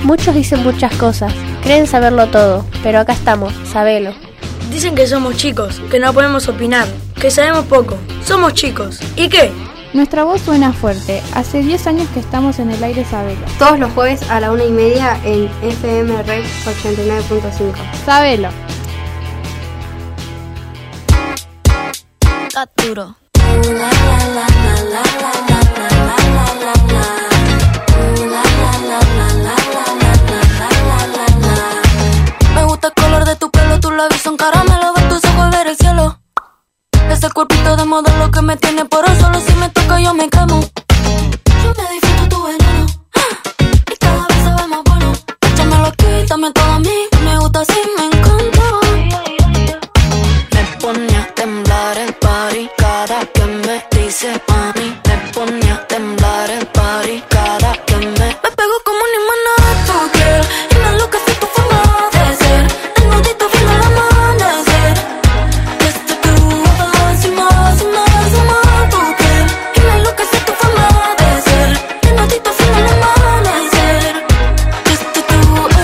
Muchos dicen muchas cosas, creen saberlo todo, pero acá estamos, sabelo. Dicen que somos chicos, que no podemos opinar, que sabemos poco. Somos chicos. ¿Y qué? Nuestra voz suena fuerte. Hace 10 años que estamos en el aire, sabelo. Todos los jueves a la 1:30 en FM Rec 89.5. Sabelo. Duro. Me gusta el color de tu pelo, tus labios son caramelo, ver tus ojos ver el cielo. Ese cuerpito de modelo que me tiene por eso, solo si me toca yo me quemo. Yo me disfruto tu veneno, y cada vez se ve más bueno. Échamelo aquí, dame todo a mí, me gusta así, me encanta. Me pone a temblar el party cada que me dice mami. Me pone a temblar el party cada que me pego como un imán a tu piel y me enloquece tu forma de ser. Desnudito viendo el amanecer. Desde tu voz y más y más y más tu piel y me enloquece tu forma de ser. Desnudito viendo el amanecer. Desde tu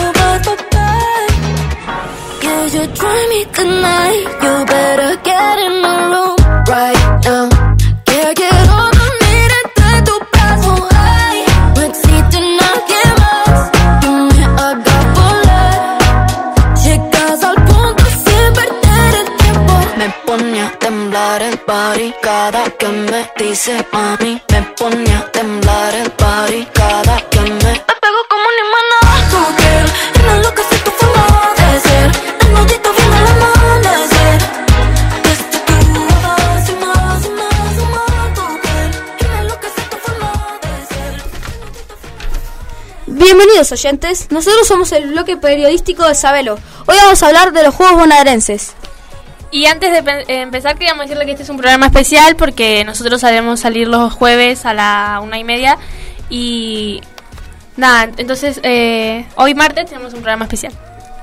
yeah, you drive me tonight. You better get in the room right now. Yeah, quiero dormir entre tus brazos. Ay, no existe nadie más que me haga volar. Llegas al punto sin perder el tiempo. Me pone a temblar el party cada que me dice mami. Me pone a temblar el party cada que me pego como un imán a tu piel y me enloquece tu forma de ser. Desnudito viendo el amanecer. Desde tu voz y más y más y más tu piel y me enloquece tu forma de ser. Bienvenidos oyentes, nosotros somos el bloque periodístico de Sabelo. Hoy vamos a hablar de los Juegos Bonaerenses. Y antes de empezar queríamos decirle que este es un programa especial porque nosotros haremos salir los jueves a la 1:30 y nada, entonces hoy martes tenemos un programa especial.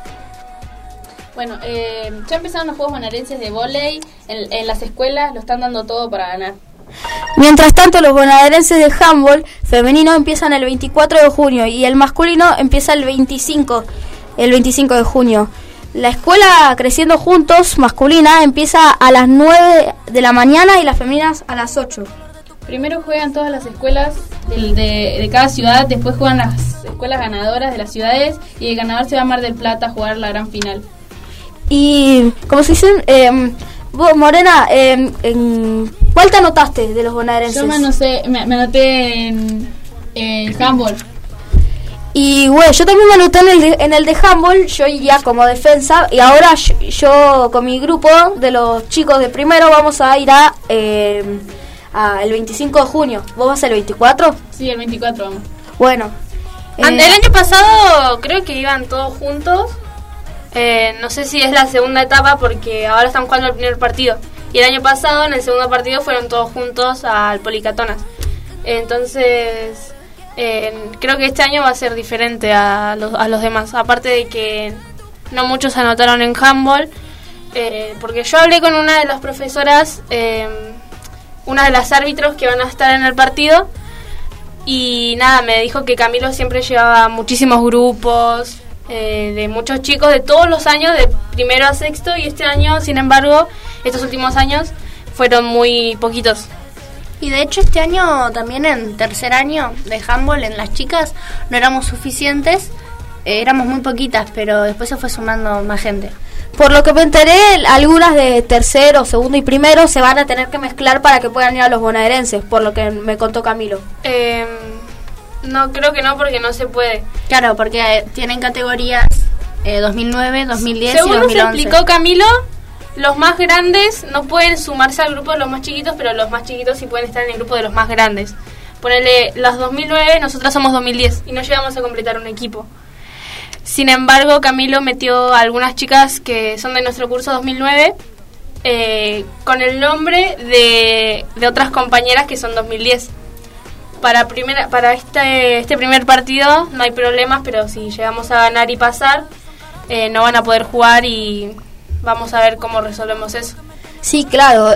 Bueno, ya empezaron los Juegos Bonaerenses de vóley, en las escuelas lo están dando todo para ganar. Mientras tanto, los bonaerenses de handball femenino empiezan el 24 de junio y el masculino empieza el 25 de junio. La escuela Creciendo Juntos masculina empieza a las 9 de la mañana y las femeninas a las 8. Primero juegan todas las escuelas de cada ciudad, después juegan las escuelas ganadoras de las ciudades y el ganador se va a Mar del Plata a jugar la gran final. Y como se dicen, vos, Morena, ¿cuál te anotaste de los bonaerenses? Yo me anoté en handball. Y bueno, yo también me anoté en el de handball, yo ya como defensa, y ahora yo con mi grupo de los chicos de primero vamos a ir el 25 de junio. ¿Vos vas el 24? Sí, el 24 vamos. Bueno. El año pasado creo que iban todos juntos. No sé si es la segunda etapa porque ahora están jugando el primer partido. Y el año pasado en el segundo partido fueron todos juntos al Policatonas. Entonces creo que este año va a ser diferente a los demás. Aparte de que no muchos se anotaron en handball. Porque yo hablé con una de las profesoras, una de las árbitros que van a estar en el partido. Y nada, me dijo que Camilo siempre llevaba muchísimos grupos. De muchos chicos de todos los años, de primero a sexto, y este año, sin embargo, estos últimos años fueron muy poquitos. Y de hecho este año también en tercer año de handball en las chicas no éramos suficientes, éramos muy poquitas, pero después se fue sumando más gente. Por lo que me enteré, algunas de tercero, segundo y primero se van a tener que mezclar para que puedan ir a los bonaerenses, por lo que me contó Camilo. No, creo que no, porque no se puede. Claro, porque tienen categorías 2009, 2010 Según y 2011. nos explicó Camilo, los más grandes no pueden sumarse al grupo de los más chiquitos, pero los más chiquitos sí pueden estar en el grupo de los más grandes. Ponele, los 2009, nosotras somos 2010 y no llegamos a completar un equipo. Sin embargo, Camilo metió a algunas chicas que son de nuestro curso 2009 con el nombre de otras compañeras que son 2010. Para este primer partido no hay problemas, pero si llegamos a ganar y pasar, no van a poder jugar y vamos a ver cómo resolvemos eso. Sí, claro.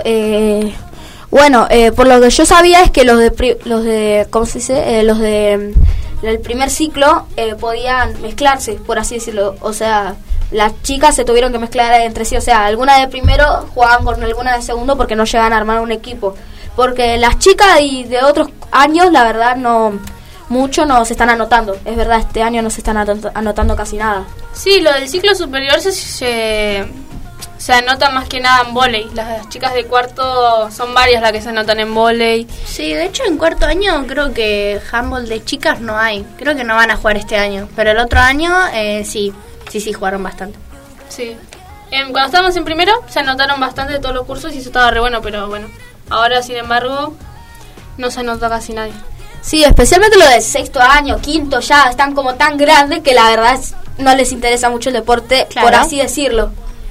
Bueno, por lo que yo sabía es que los de ¿cómo se dice? Los de el primer ciclo podían mezclarse, por así decirlo. O sea, las chicas se tuvieron que mezclar entre sí. O sea, algunas de primero jugaban con algunas de segundo porque no llegaban a armar un equipo. Porque las chicas y de otros años, la verdad, mucho no se están anotando. Es verdad, este año no se están anotando casi nada. Sí, lo del ciclo superior se anota más que nada en vóley. Las chicas de cuarto son varias las que se anotan en vóley. Sí, de hecho en cuarto año creo que handball de chicas no hay. Creo que no van a jugar este año. Pero el otro año sí jugaron bastante. Sí. Cuando estábamos en primero se anotaron bastante de todos los cursos y eso estaba re bueno, pero bueno. Ahora, sin embargo, no se anota casi nadie. Sí, especialmente lo del sexto año, quinto, ya están como tan grandes que la verdad no les interesa mucho el deporte, claro, por así decirlo.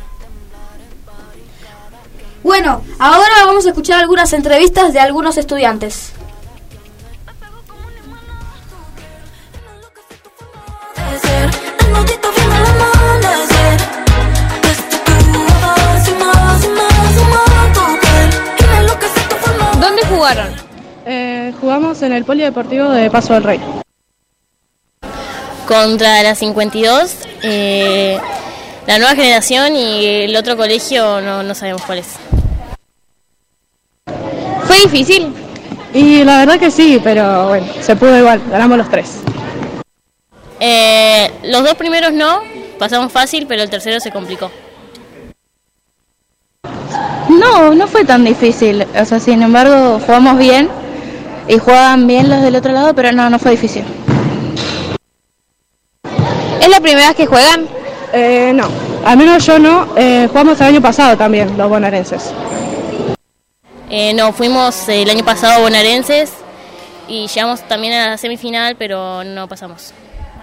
Bueno, ahora vamos a escuchar algunas entrevistas de algunos estudiantes. ¿Dónde jugaron? Jugamos en el Polideportivo de Paso del Rey. Contra la 52, la nueva generación y el otro colegio no sabemos cuál es. ¿Fue difícil? Y la verdad que sí, pero bueno, se pudo igual, ganamos los 3. Los 2 primeros no, pasamos fácil, pero el tercero se complicó. No fue tan difícil, o sea, sin embargo jugamos bien y jugaban bien los del otro lado, pero no fue difícil. ¿Es la primera vez que juegan? No, al menos yo no, jugamos el año pasado también, los bonaerenses. No, fuimos el año pasado bonaerenses y llegamos también a la semifinal, pero no pasamos.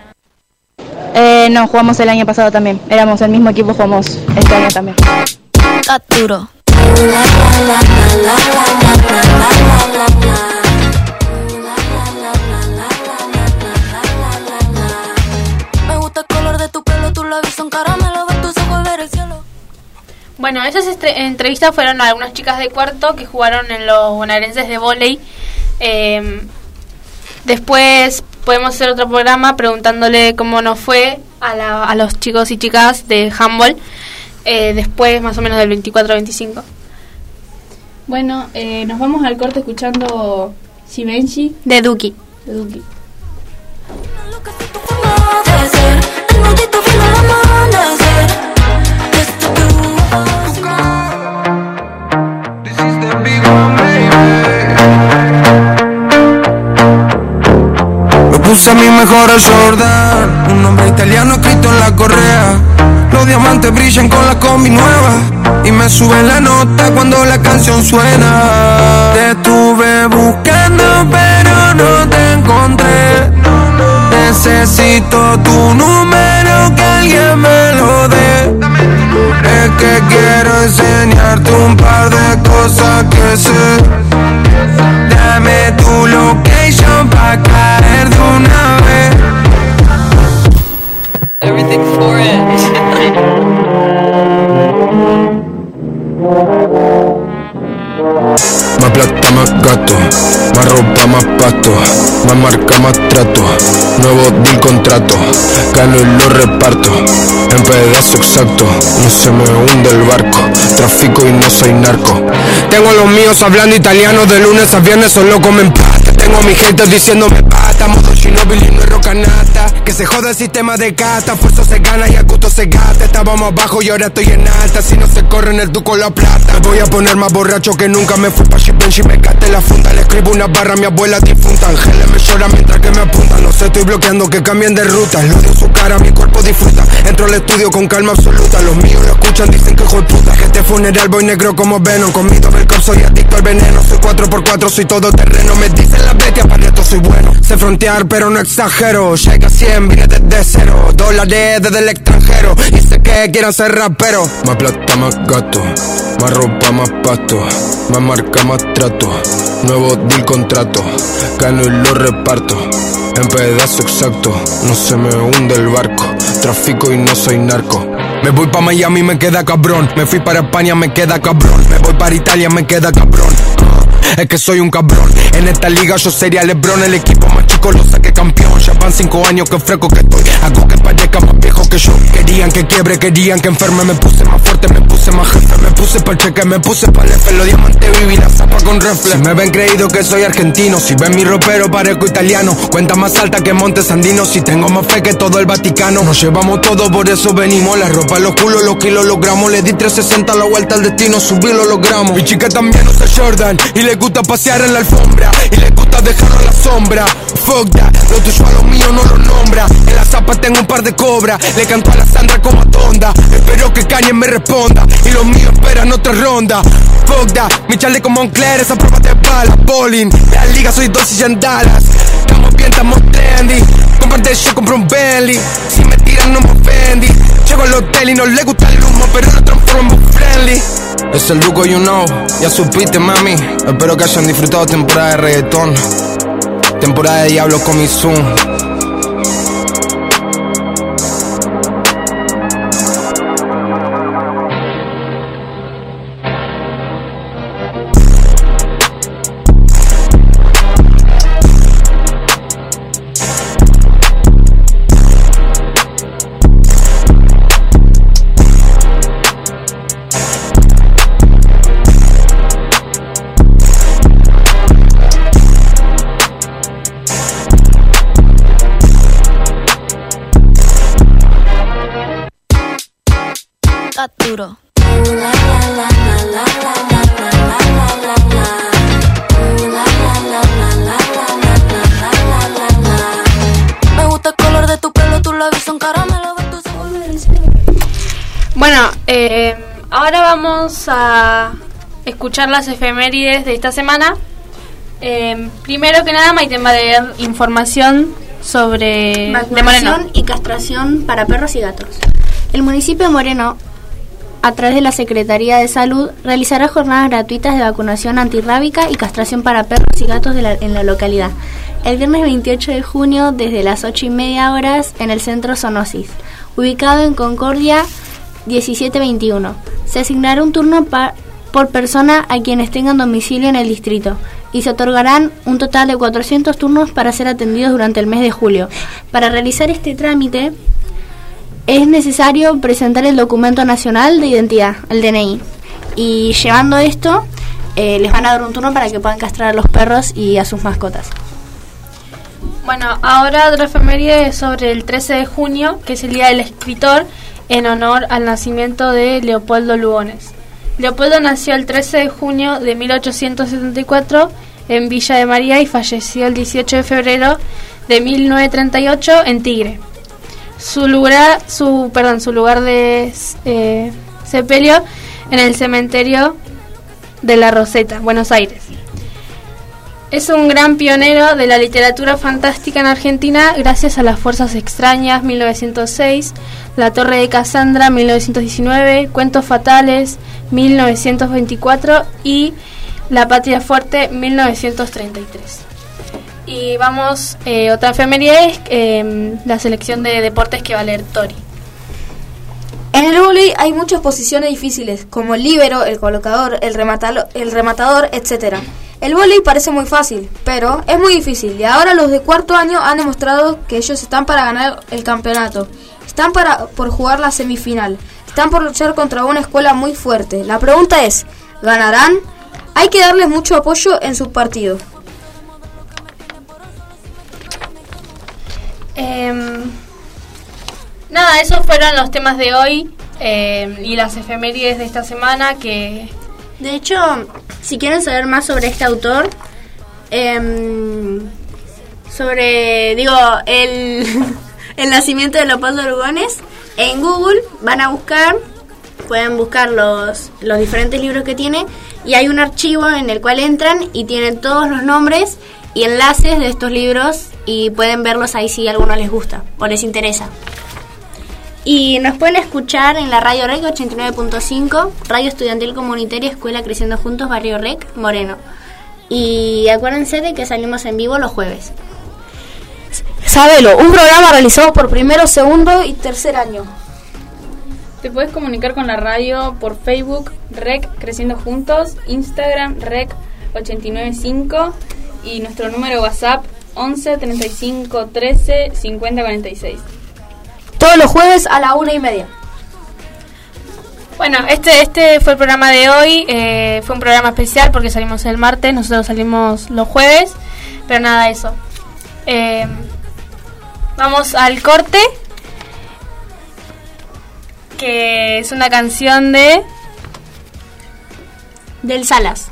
No, jugamos el año pasado también, éramos el mismo equipo, jugamos este año también. Capturo. Me gusta el color de tu pelo, tus labios son caramelo, ver tus ojos ver el cielo. Bueno, esas entrevistas fueron a algunas chicas de cuarto que jugaron en los bonaerenses de vóley. Después podemos hacer otro programa preguntándole cómo nos fue a los chicos y chicas de handball. Después más o menos del 24-25. Bueno, nos vamos al corte escuchando Givenchy de Duki. Me puse a mi mejor Jordan, un nombre italiano escrito en la correa. Los diamantes brillan con la combi nueva y me sube la nota cuando la canción suena. Te estuve buscando pero no te encontré. Necesito tu número, que alguien me lo dé. Es que quiero enseñarte un par de cosas que sé. Dame tu location pa' caer de una vez. Everything for it. Más plata, más gato, más ropa, más pasto, más marca, más trato, nuevo deal contrato, gano y lo reparto, en pedazo exacto, no se me hunde el barco, trafico y no soy narco. Tengo a los míos hablando italiano de lunes a viernes, solo comen pasta. Tengo a mi gente diciéndome pata, modo Ginóbili no es rocanata. Que se joda el sistema de casta, esfuerzo se gana y a gusto se gasta. Estábamos abajo y ahora estoy en alta, si no se corre en el duco la plata. Me voy a poner más borracho que nunca, me fui pa' Givenchy, me gasté la funda. Le escribo una barra a mi abuela difunta, Ángeles me llora mientras que me apunta. No sé, estoy bloqueando que cambien de ruta. Lo de su cara, mi cuerpo disfruta. Entro al estudio con calma absoluta. Los míos lo escuchan, dicen que hijo de puta. Que este funeral voy negro como Venom. Con mi double cup soy adicto al veneno. Soy 4x4, soy todo terreno. Me dicen la bestia, para esto soy bueno. Sé frontear pero no exagero. Llega a 100, vine desde cero. Dólares desde el extranjero. Y sé que quieran ser raperos. Más plata, más gato, más ropa, más pasto, más marca, más trato, nuevo deal contrato, gano y lo reparto, en pedazo exacto, no se me hunde el barco, trafico y no soy narco. Me voy pa' Miami, me queda cabrón. Me fui para España, me queda cabrón. Me voy para Italia, me queda cabrón. es que soy un cabrón. En esta liga yo sería LeBron, el equipo más chico lo saqué campeón. Ya van 5 años que fresco que estoy, hago que parezca más viejo que yo. Querían que quiebre, querían que enferme, me puse más fuerte, me puse más jefe, me puse pa'l cheque, me puse pa'l F, los diamantes viví la zapa con reflex. Si me ven creído que soy argentino, si ven mi ropero parezco italiano. Cuenta más alta que Montes Andinos, si tengo más fe que todo el Vaticano. Nos llevamos todo, por eso venimos, la ropa, los culos, los kilos, los gramos. Le di 360 a la vuelta al destino, subí lo logramos. Mi chica también usa Jordan y le gusta pasear en la alfombra y le gusta dejarlo a la sombra. Fuck that, lo tuyo a lo mío no lo nombra. En la zapa tengo un par de cobras, le canto a la Sandra como a Tonda. Espero que Kanye me responda y los míos esperan otra ronda. Fuck that, mi chale como Moncler, esa prueba de bala. Bowling, la liga soy dosis en Dallas. Estamos bien, estamos trendy. Comparte yo, compro un Bentley. Si me tiran no me ofendí. Llego al hotel y no le gusta el humo, pero lo transformo en friendly. Es el Duco, you know, ya supiste, mami. Espero que hayan disfrutado temporada de reggaetón, temporada de Diablo con mi Zoom. Duro. Me gusta el color de tu pelo, tus labios son caramelo. Bueno, ahora vamos a escuchar las efemérides de esta semana. Primero que nada, Maiten va a leer información sobre vacunación y castración para perros y gatos. El municipio de Moreno, a través de la Secretaría de Salud, realizará jornadas gratuitas de vacunación antirrábica y castración para perros y gatos en la localidad. El viernes 28 de junio, desde las 8:30 horas, en el Centro Zoonosis, ubicado en Concordia 1721. Se asignará un turno por persona a quienes tengan domicilio en el distrito y se otorgarán un total de 400 turnos para ser atendidos durante el mes de julio. Para realizar este trámite es necesario presentar el documento nacional de identidad, el DNI, y llevando esto les van a dar un turno para que puedan castrar a los perros y a sus mascotas. Bueno, ahora otra efeméride sobre el 13 de junio, que es el Día del Escritor, en honor al nacimiento de Leopoldo Lugones. Leopoldo nació el 13 de junio de 1874 en Villa de María y falleció el 18 de febrero de 1938 en Tigre. Su lugar de sepelio en el cementerio de La Roseta, Buenos Aires. Es un gran pionero de la literatura fantástica en Argentina gracias a Las Fuerzas Extrañas, 1906, La Torre de Cassandra, 1919, Cuentos Fatales, 1924 y La Patria Fuerte, 1933. Y vamos, otra efeméride es la selección de deportes que va a leer Tori. En el vóley hay muchas posiciones difíciles, como el líbero, el colocador, el rematador, etc. El vóley parece muy fácil, pero es muy difícil, y ahora los de cuarto año han demostrado que ellos están para ganar el campeonato, están por jugar la semifinal, están por luchar contra una escuela muy fuerte. La pregunta es, ¿ganarán? Hay que darles mucho apoyo en su partido. Nada, esos fueron los temas de hoy y las efemérides de esta semana que... De hecho, si quieren saber más sobre este autor, sobre, el nacimiento de Leopoldo Lugones, en Google van a buscar, pueden buscar los diferentes libros que tiene, y hay un archivo en el cual entran y tienen todos los nombres y enlaces de estos libros y pueden verlos ahí si a alguno les gusta o les interesa. Y nos pueden escuchar en la Radio Rec 89.5, Radio Estudiantil Comunitaria Escuela Creciendo Juntos, Barrio Rec, Moreno. Y acuérdense de que salimos en vivo los jueves. Sabelo, un programa realizado por primero, segundo y tercer año. Te puedes comunicar con la radio por Facebook, Rec Creciendo Juntos, Instagram, Rec 895 y nuestro número de WhatsApp 11 35 13 50 46. Todos los jueves a la 1:30. Bueno, este fue el programa de hoy. Fue un programa especial porque salimos el martes, nosotros salimos los jueves. Pero nada, eso. Vamos al corte, que es una canción del Salas.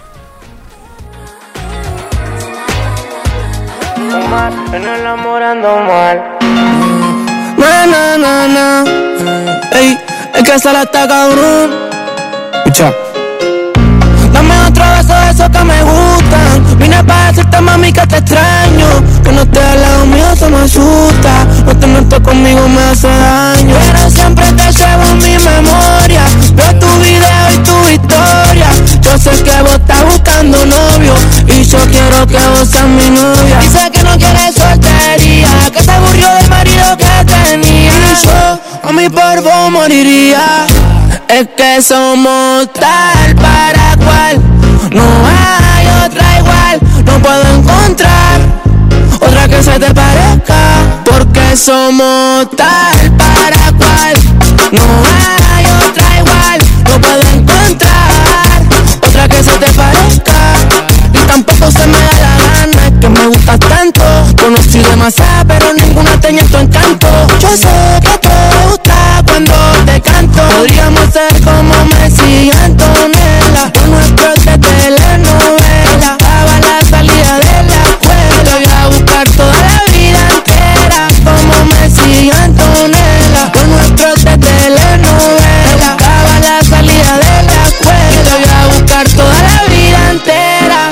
Omar, en enamorando mal. Na, na, na, na. Ey, es que Salas está cabrón. Escucha. Dame otro beso de esos que me gustan. Vine para decirte, mami, que te extraño. Que no estés al lado mío, eso me asusta. No te metas conmigo, me hace daño. Pero siempre te llevo en mi memoria. Veo tu video y tu historia. Yo sé que vos estás buscando novio y yo quiero que vos seas mi novia. Dice que no quiere soltería, que se aburrió del marido que tenía. Y yo a mi por vos moriría. Es que somos tal para cual. No hay otra igual. No puedo encontrar otra que se te parezca. Porque somos tal para cual. No hay otra igual. No puedo encontrar otra que se te parezca. Y tampoco se me da la gana. Es que me gustas tanto. Conocí demasiadas pero ninguna tenía tu encanto. Yo sé que te gusta cuando te canto. Podríamos ser como Messi y Antonella. Lo nuestro es de telenovela. Estaba la salida de la escuela. Te voy a buscar toda la vida entera. Como Messi y Antonella. Lo nuestro es de telenovela. Estaba la salida de la escuela. Te voy a buscar toda la vida entera.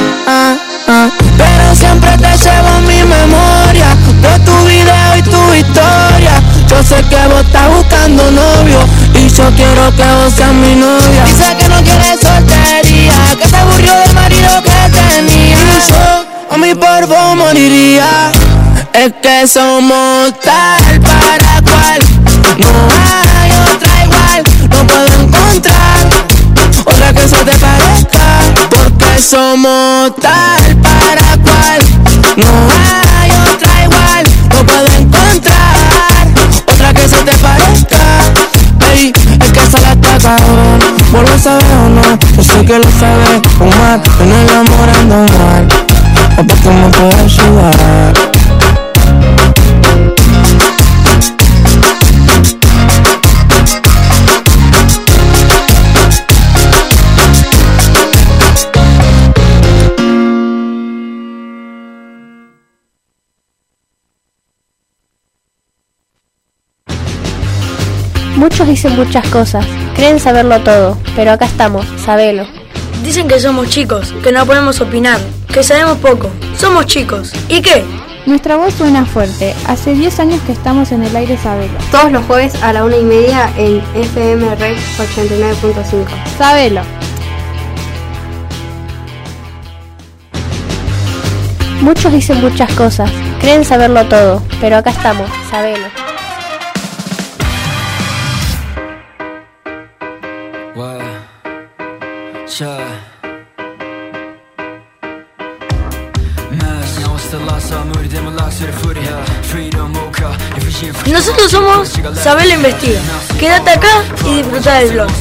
Pero siempre te llevo en mi memoria. Veo tu video y tu historia. Yo sé que vos estás buscando novio y yo quiero que vos seas mi novia. Dice que no quiere soltería, que se aburrió del marido que tenía. Y yo a mi por vos moriría. Es que somos tal para cual. No hay otra igual. No puedo encontrar otra que se te parezca. Porque somos tal para cual. No hay otra igual. No puedo encontrar otra que se te parezca. Ey, es que Salas está cabrón. ¿Vos lo sabes o no? Yo sé que lo sabes. Omar, en enamorando mal. Papá, que me puedes ayudar. Muchos dicen muchas cosas, creen saberlo todo, pero acá estamos, sabelo. Dicen que somos chicos, que no podemos opinar, que sabemos poco. Somos chicos. ¿Y qué? Nuestra voz suena fuerte. Hace 10 años que estamos en el aire, sabelo. Todos los jueves a la 1:30 en FM Rec 89.5. Sabelo. Muchos dicen muchas cosas, creen saberlo todo, pero acá estamos, sabelo. Nosotros somos Sabelo Investiga. Quédate acá y disfruta del blog.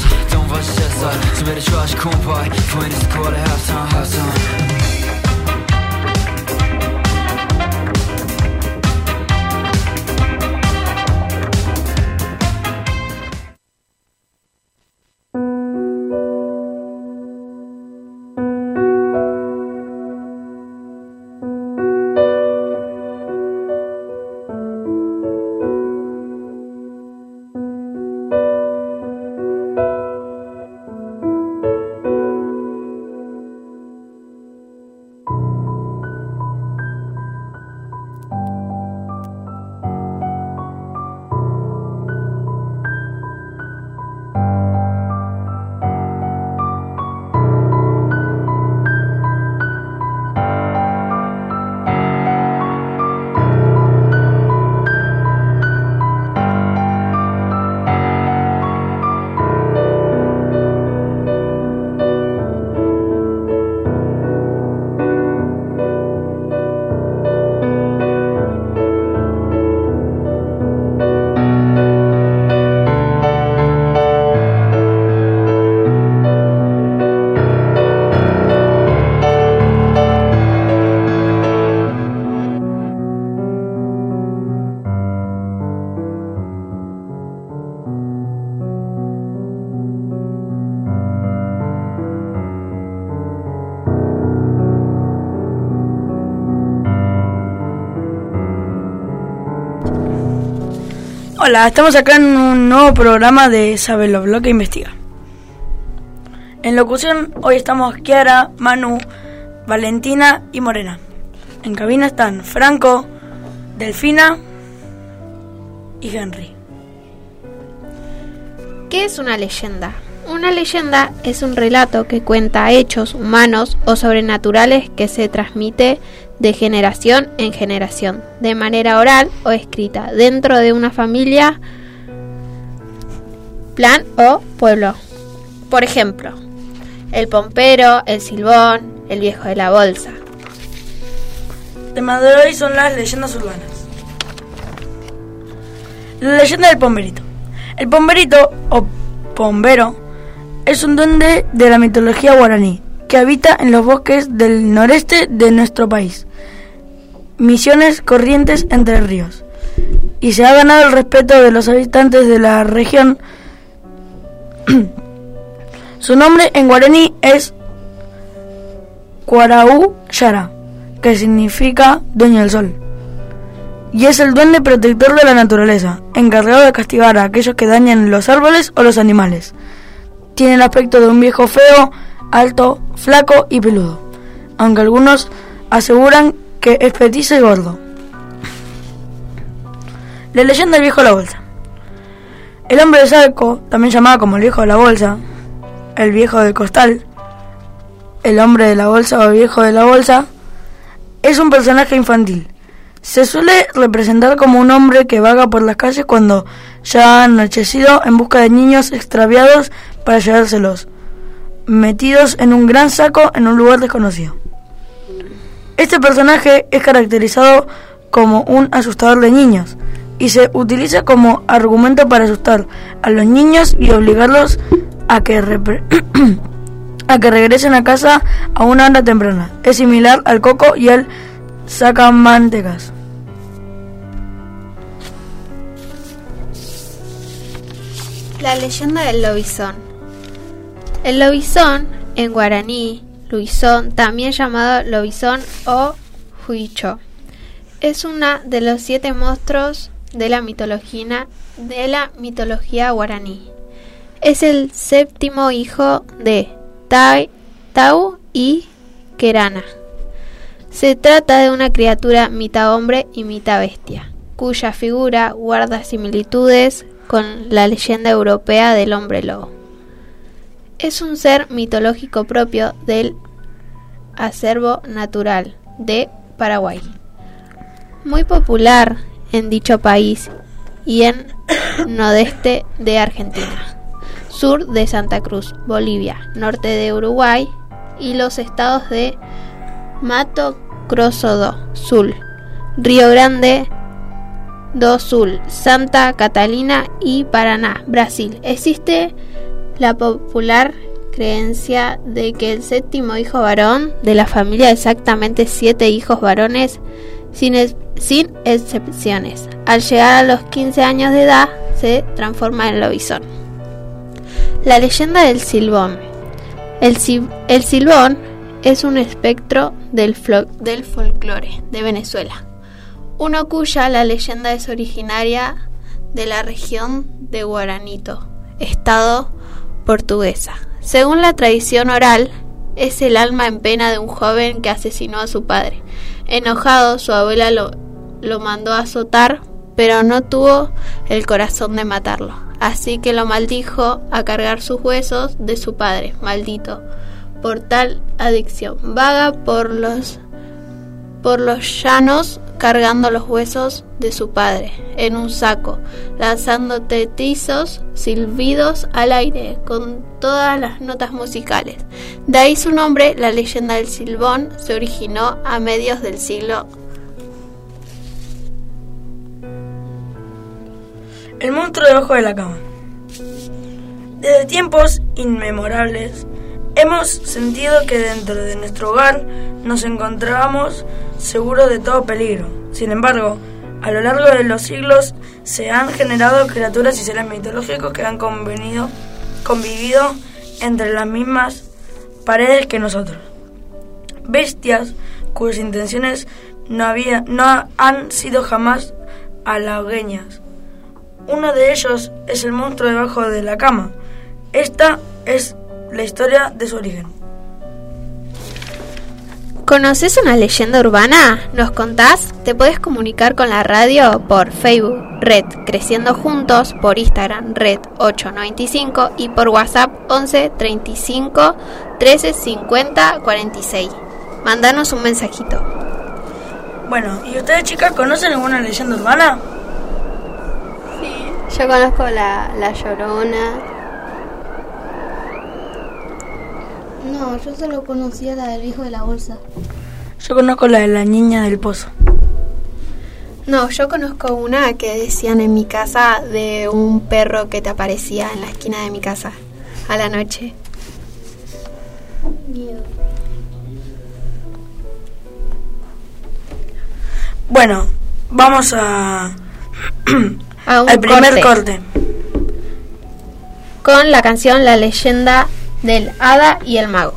Hola, estamos acá en un nuevo programa de Sabelo, Bloque Investiga. En locución hoy estamos Kiara, Manu, Valentina y Morena. En cabina están Franco, Delfina y Henry. ¿Qué es una leyenda? Una leyenda es un relato que cuenta hechos humanos o sobrenaturales que se transmite de generación en generación, de manera oral o escrita, dentro de una familia, clan o pueblo. Por ejemplo, el pompero, el silbón, el viejo de la bolsa. El tema de hoy son las leyendas urbanas. La leyenda del pomberito. El pomberito o pombero es un duende de la mitología guaraní que habita en los bosques del noreste de nuestro país, Misiones, Corrientes, Entre Ríos, y se ha ganado el respeto de los habitantes de la región. Su nombre en guaraní es Cuaraú Yara, que significa dueño del sol, y es el duende protector de la naturaleza, encargado de castigar a aquellos que dañan los árboles o los animales. Tiene el aspecto de un viejo feo, alto, flaco y peludo, aunque algunos aseguran que es petizo y gordo. La leyenda del viejo de la bolsa. El hombre de saco, también llamado como el viejo de la bolsa, el viejo del costal, el hombre de la bolsa o el viejo de la bolsa, es un personaje infantil. Se suele representar como un hombre que vaga por las calles cuando ya ha anochecido en busca de niños extraviados para llevárselos, metidos en un gran saco en un lugar desconocido. Este personaje es caracterizado como un asustador de niños y se utiliza como argumento para asustar a los niños y obligarlos a que regresen a casa a una hora temprana. Es similar al coco y al sacamantecas. La leyenda del lobizón. El lobizón, en guaraní, luizón, también llamado lobizón o huicho, es una de los 7 monstruos de la mitología guaraní. Es el 7º hijo de Tau y Querana. Se trata de una criatura mitad hombre y mitad bestia, cuya figura guarda similitudes con la leyenda europea del hombre lobo. Es un ser mitológico propio del acervo natural de Paraguay, muy popular en dicho país y en nordeste de Argentina, sur de Santa Cruz, Bolivia, norte de Uruguay y los estados de Mato Grosso do Sul, Río Grande do Sul, Santa Catalina y Paraná, Brasil. Existe la popular creencia de que el 7º hijo varón de la familia, exactamente 7 hijos varones sin excepciones, al llegar a los 15 años de edad se transforma en lobizón. La leyenda del silbón. El silbón es un espectro del folclore de Venezuela, uno cuya la leyenda es originaria de la región de Guaranito, estado portuguesa. Según la tradición oral, es el alma en pena de un joven que asesinó a su padre. Enojado, su abuela lo mandó a azotar, pero no tuvo el corazón de matarlo, así que lo maldijo a cargar sus huesos de su padre, maldito por tal adicción. Vaga por los llanos cargando los huesos de su padre en un saco, lanzando tetizos silbidos al aire con todas las notas musicales. De ahí su nombre. La leyenda del silbón se originó a mediados del siglo. El monstruo debajo de la cama. Desde tiempos inmemorables hemos sentido que dentro de nuestro hogar nos encontrábamos seguros de todo peligro. Sin embargo, a lo largo de los siglos se han generado criaturas y seres mitológicos que han convivido entre las mismas paredes que nosotros. Bestias cuyas intenciones no han sido jamás halagüeñas. Uno de ellos es el monstruo debajo de la cama. Esta es la historia de su origen. ¿Conoces una leyenda urbana? ¿Nos contás? Te podés comunicar con la radio por Facebook, Red Creciendo Juntos, por Instagram, Red 895 y por WhatsApp 11 35 13 50 46. Mándanos un mensajito. Bueno, ¿y ustedes, chicas, conocen alguna leyenda urbana? Sí, yo conozco la Llorona. No, yo solo conocía la del viejo de la bolsa. Yo conozco la de la niña del pozo. No, yo conozco una que decían en mi casa de un perro que te aparecía en la esquina de mi casa a la noche. Bueno, vamos al corte. primer corte. Con la canción La leyenda del Hada y el Mago.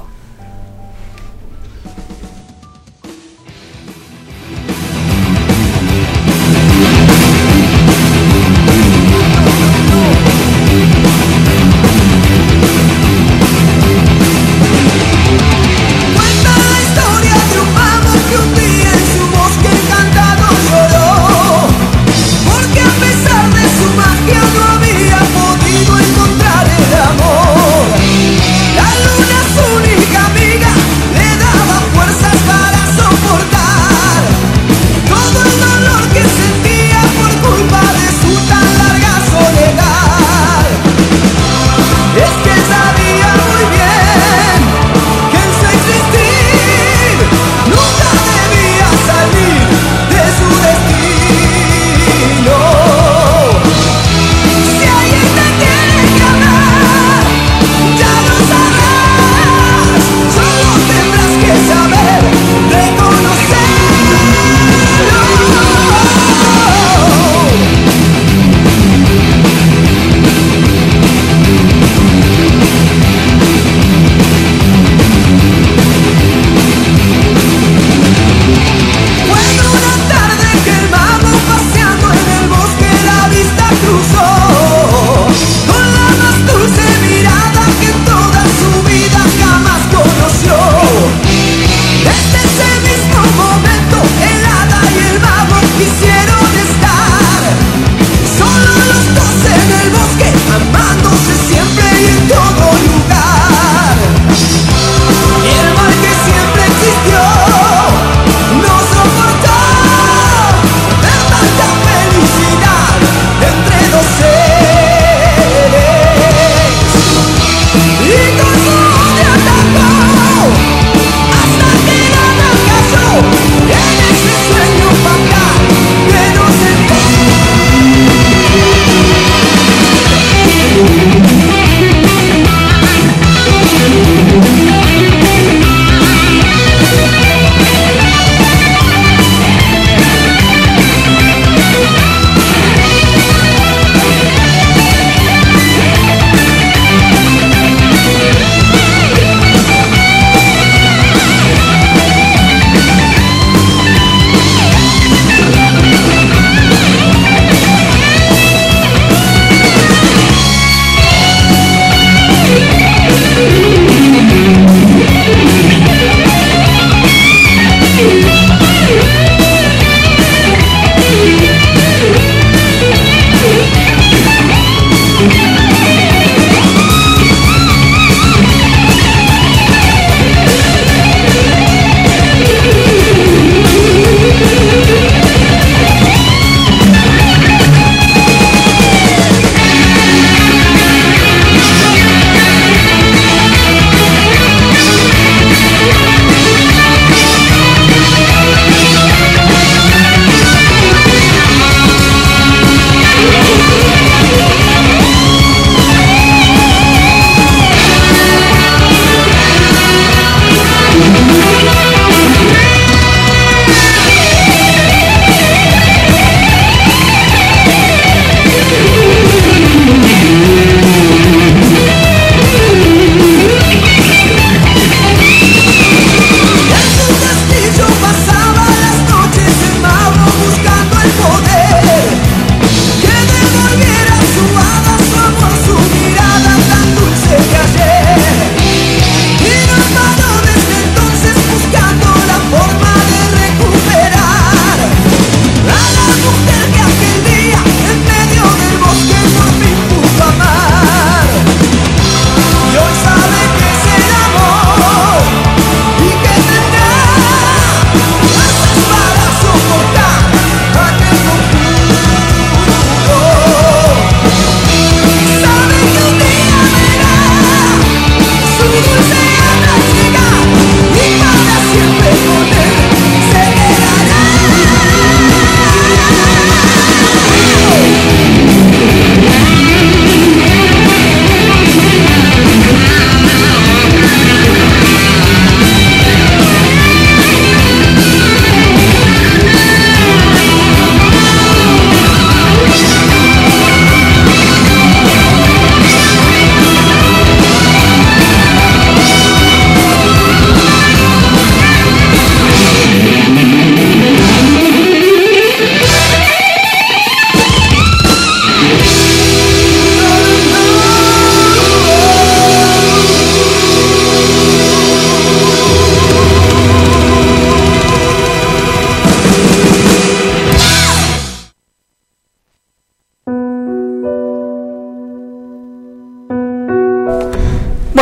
Encontrar el amor, la luna azul y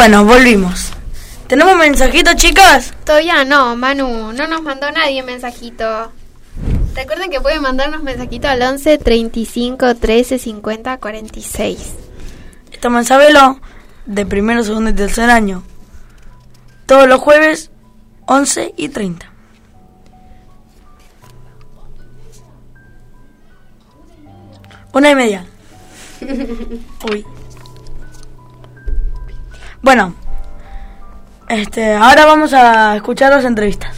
Bueno, volvimos. ¿Tenemos mensajito, chicas? Todavía no, Manu, no nos mandó nadie mensajito. Recuerden que pueden mandarnos mensajito al 11 35 13 50 46. Estamos en Sabelo, de primero, segundo y tercer año. Todos los jueves, 11:30. Una y media. Uy. Bueno, ahora vamos a escuchar las entrevistas.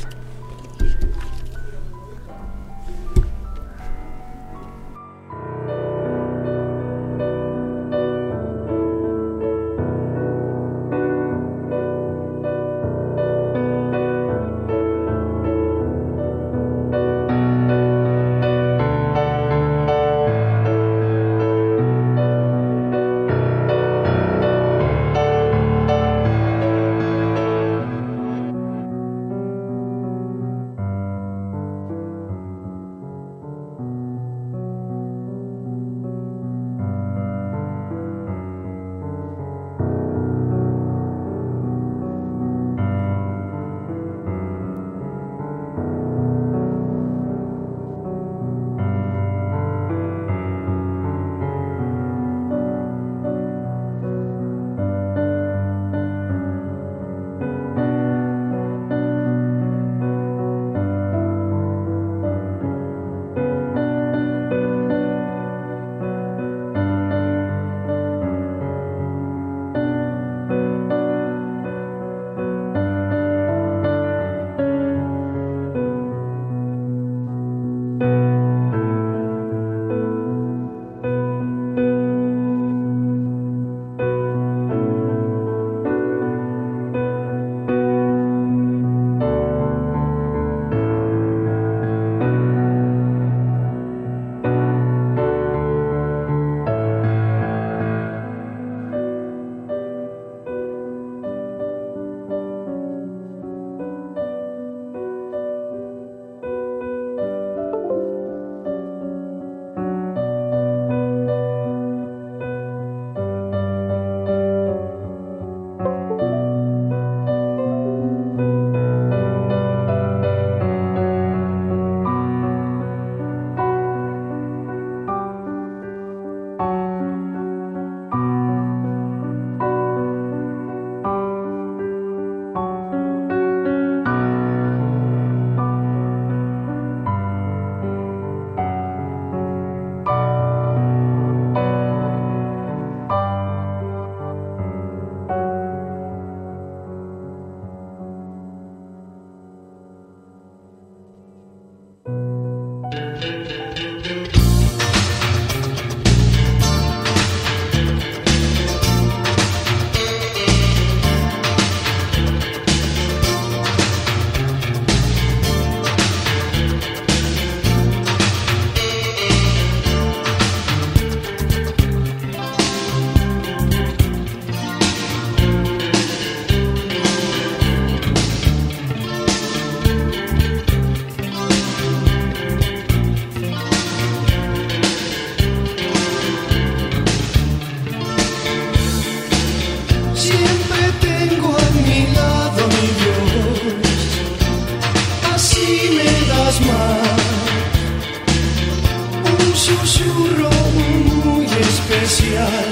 susurro muy especial,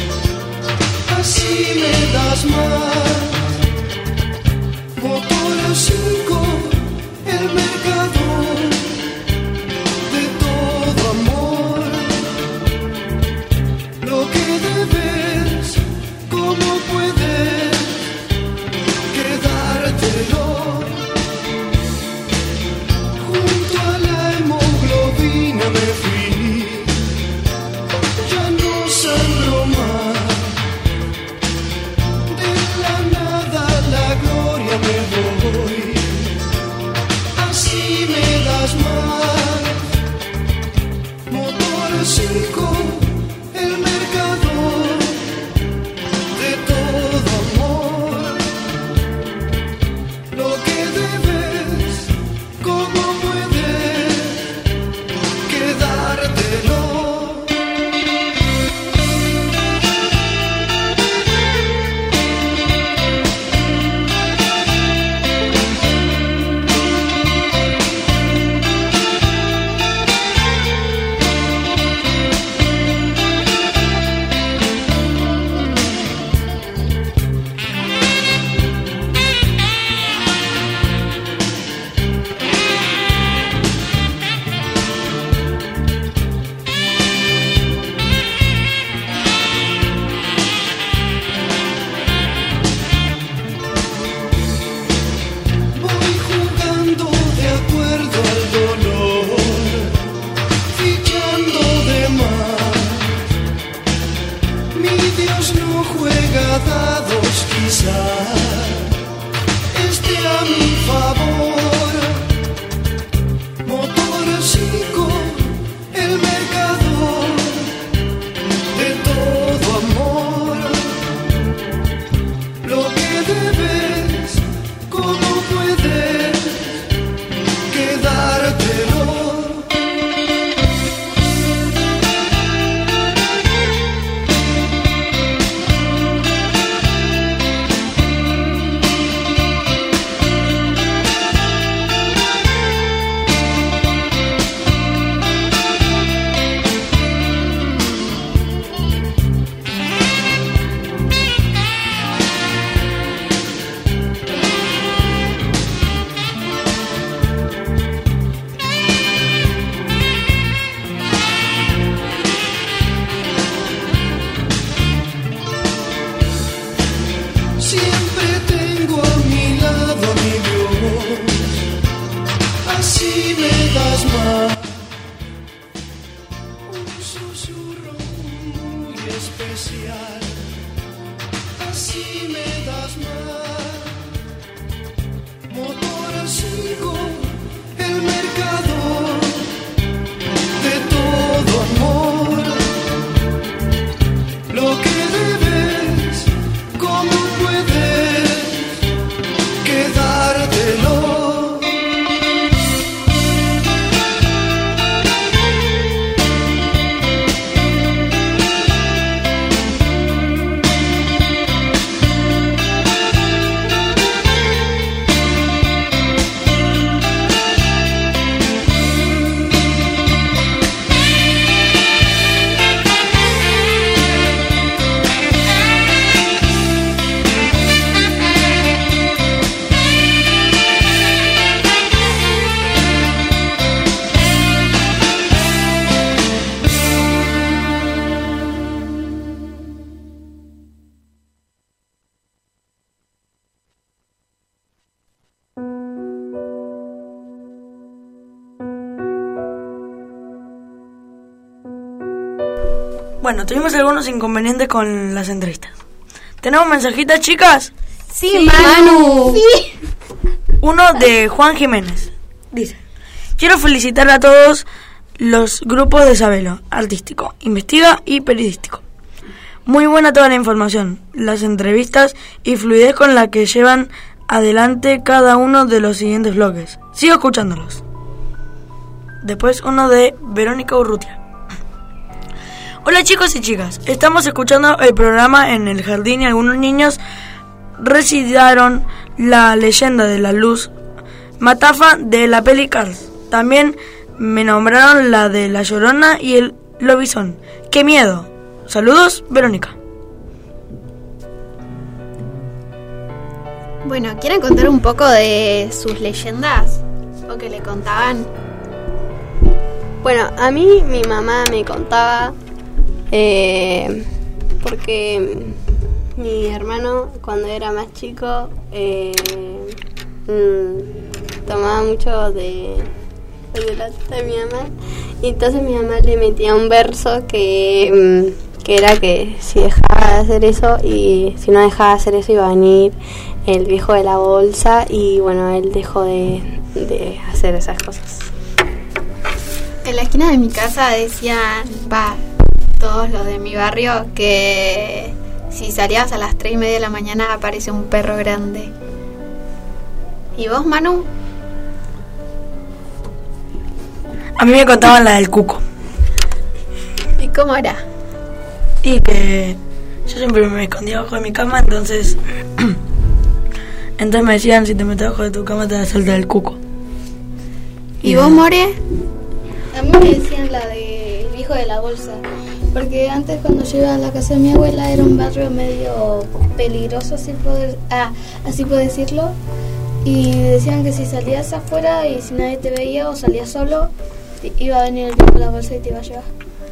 así me das más. Motor 5, el mercador de todo amor, lo que debes, cómo puedes quedártelo. Junto a la hemoglobina me fui, ya no sangro más. De la nada a la gloria me voy. Bueno, tuvimos algunos inconvenientes con las entrevistas. ¿Tenemos mensajitas, chicas? Sí, Manu. Sí. Uno de Juan Jiménez. Dice: quiero felicitar a todos los grupos de Sabelo, artístico, investiga y periodístico. Muy buena toda la información, las entrevistas y fluidez con la que llevan adelante cada uno de los siguientes bloques. Sigo escuchándolos. Después uno de Verónica Urrutia. Hola chicos y chicas, estamos escuchando el programa en el jardín y algunos niños recitaron la leyenda de la luz Matafa de la peli Cars. También me nombraron la de La Llorona y el Lobizón. ¡Qué miedo! Saludos, Verónica. Bueno, ¿quieren contar un poco de sus leyendas? ¿O que le contaban? Bueno, a mí mi mamá me contaba, porque mi hermano cuando era más chico tomaba mucho de la teta de mi mamá, y entonces mi mamá le metía un verso que era que si dejaba de hacer eso, y si no dejaba de hacer eso iba a venir el viejo de la bolsa, y bueno, él dejó de hacer esas cosas. En la esquina de mi casa decían, todos los de mi barrio, que si salías a las 3:30 de la mañana aparece un perro grande. ¿Y vos, Manu? A mí me contaban la del cuco. ¿Y cómo era? Y que yo siempre me escondía abajo de mi cama, entonces me decían, si te metes abajo de tu cama te va a saltar el cuco. ¿Y vos, More? A mí me decían la del viejo de la bolsa, porque antes cuando yo iba a la casa de mi abuela era un barrio medio peligroso, así puedo decirlo, y decían que si salías afuera y si nadie te veía o salías solo, iba a venir el viejo de la bolsa y te iba a llevar.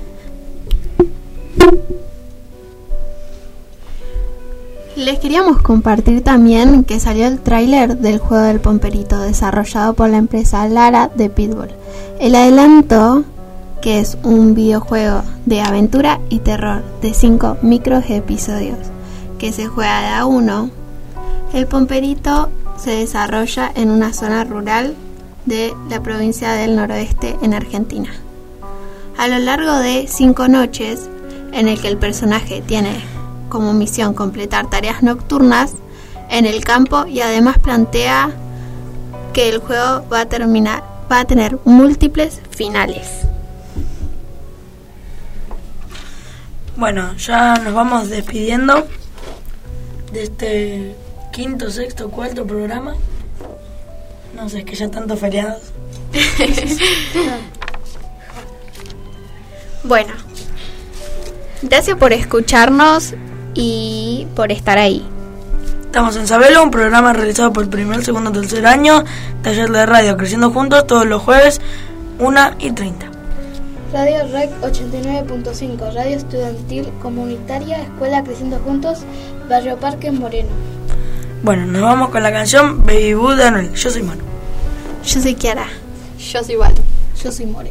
Les queríamos compartir también que salió el tráiler del juego del Pomperito, desarrollado por la empresa Lara de Pitbull. El adelanto, que es un videojuego de aventura y terror de 5 micros episodios que se juega de a uno. El Pomperito se desarrolla en una zona rural de la provincia del Noroeste en Argentina. A lo largo de 5 noches, en el que el personaje tiene como misión completar tareas nocturnas en el campo, y además plantea que el juego va a tener múltiples finales. Bueno, ya nos vamos despidiendo de este quinto, sexto, cuarto programa. No sé, es que ya tantos feriados. Bueno, gracias por escucharnos y por estar ahí. Estamos en Sabelo, un programa realizado por el primer, segundo, tercer año, taller de radio Creciendo Juntos, todos los jueves, 1:30. Radio Rec 89.5, radio estudiantil comunitaria, escuela Creciendo Juntos, Barrio Parque, Moreno. Bueno, nos vamos con la canción Baby Boo de Anuel. Yo soy Manu. Yo soy Kiara. Yo soy Val. Yo soy More.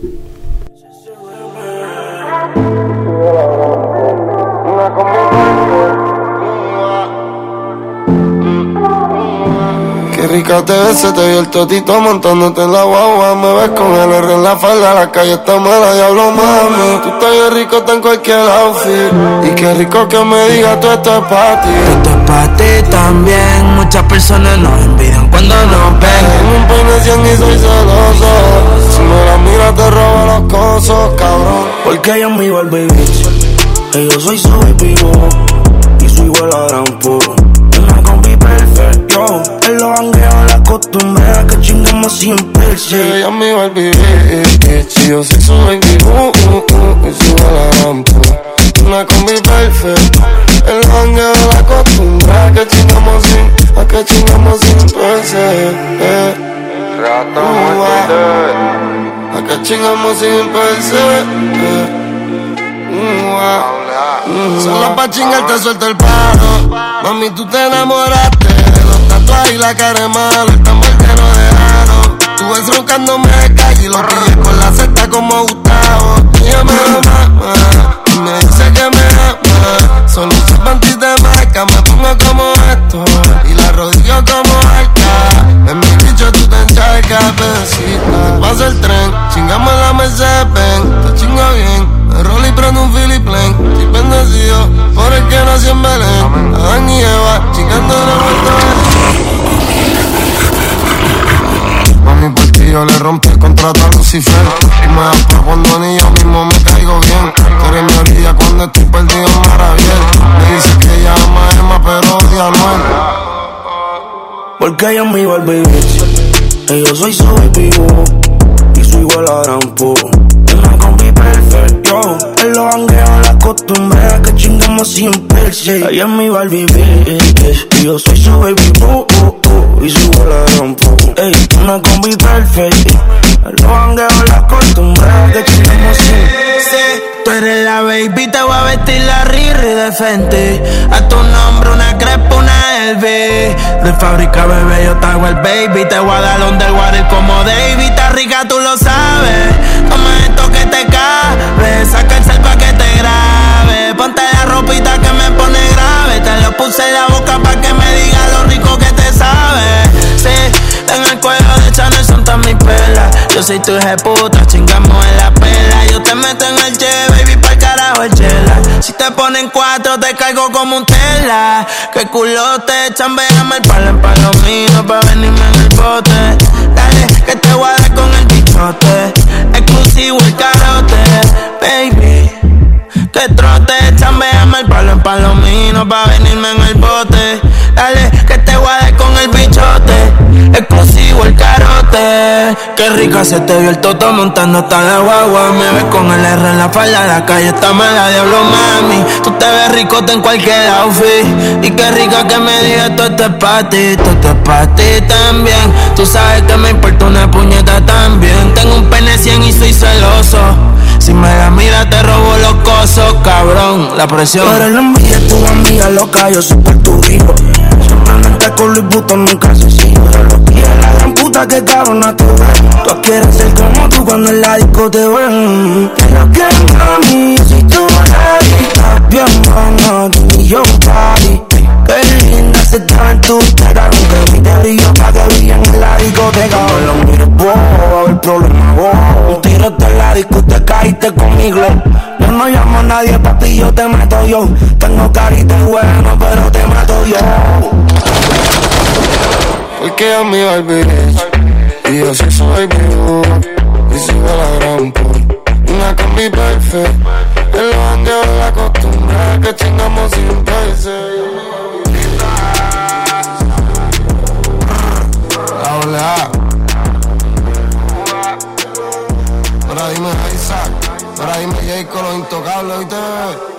Qué rica te ves, se te vio el totito montándote en la guagua. Me ves con el R en la falda, la calle está mala, diablo mami. Tú estás bien rico, está en cualquier outfit. Y qué rico que me digas, todo esto es para ti. Esto es para ti también. Muchas personas nos envidian cuando nos ven. Tengo un peine 100 y soy celoso. Si me la miras te robo los cosos, cabrón. Porque yo me iba al baby. Que yo soy su baby boy. Y soy igual a gran poco. Una combi perfecto. En los jangueos la costumbre a que chingamos siempre. Sí, ella me iba al vivir. Si yo soy su baby y soy igual a gran poco. Una combi perfecta. En los jangueos la costumbre a que chingamos siempre. A que chingamos sin pensar. Solo pa' chingar te suelto el paro. Mami, tú te enamoraste de los tatuajes y la cara de malo. El tambor que no dejaron. Tú ves roncándome de calle y los pillé con la cesta como Gustavo. Ella me da mamá y me me sepen, te chinga bien. Me rolo y prendo un Philip Plain. Estoy bendecido por el que nació en Belén. Adán y Eva, chingando de vuelta. Mami, por ti yo le rompí el contrato a Lucifer. Y me das pa' cuando ni yo mismo me caigo bien. Tú eres mi orilla cuando estoy perdido en Maraviel. Me dice que ella ama a Emma pero odia a Noel. Porque ella es mi Barbie bitch, y yo soy su baby boo, y soy igual a Rampo. Una combi perfecto, en los jangueos la costumbre a que chingamos sin perse. Ella es mi Barbie bitch, y yo soy su baby boo, y soy igual a Rampo. Ey, una combi perfecta, en los jangueos la costumbre a que chingamos sin perse. Tú eres la baby, te voy a vestir la Riri de Fenty. A tu nombre una crepa, una LV. De fábrica, bebé, yo te hago el baby. Te voy a dar underwater como Davey. Está rica, tú lo sabes. Toma esto que te cabe. Saca el cel pa' que te grabe. Ponte la ropita que me pone grave. Te lo puse en la boca pa' que me diga lo rico que te sabe. Sí, en el cuello de Chanel son todas mis perlas. Yo soy tu puta, chingamos en la pela. Yo te meto en el jet, baby, pa'l carajo el chela. Si te ponen 4, te caigo como un tela. Que culote, chambeame el palo en palomino pa' venirme en el bote. Dale, que te voy a dar con el bichote. Exclusivo el carote, baby. Que trote, chambeame el palo en palomino pa' venirme en el bote. Dale, que te voy a dar con el bichote. Exclusivo el carote. Qué rica se te vio el toto montando hasta la guagua. Me ves con el R en la falda, la calle está mala, diablo mami. Tú te ves ricote en cualquier outfit. Y qué rica que me digas, todo esto es pa' ti, todo esto es pa' ti también. Tú sabes que me importa una puñeta también. Tengo un pene 100 y soy celoso. Si me la mira te robo los cosos, cabrón, la presión. Tú eres la envidia, tu amiga loca, yo soy por tu hijo. Siempre andaste con Luis Butón, nunca se sigo. Lo que es la gran puta que cabrona te ven. Tú quieres ser como tú cuando en la disco te ven. Pero que mami, si tú eres estás bien buena, tú y yo party. Qué linda se te ve en tu cara. Nunca vi te brillo pa' que brillen en la discoteca. No lo mires, vos, va a haber problema, vos. Un tiro de la discoteca y te conmigo. Yo no llamo a nadie, papi, yo te mato yo. Tengo carita bueno, pero te mato yo. Porque a mi Barbie y yo sí soy vivo. Y sigo la gran por una combi perfecta. En los jangueos la costumbre que chingamos sin perse. Hola. Ahora dime Isaac. Ahora dime Jay con los intocables, ¿viste?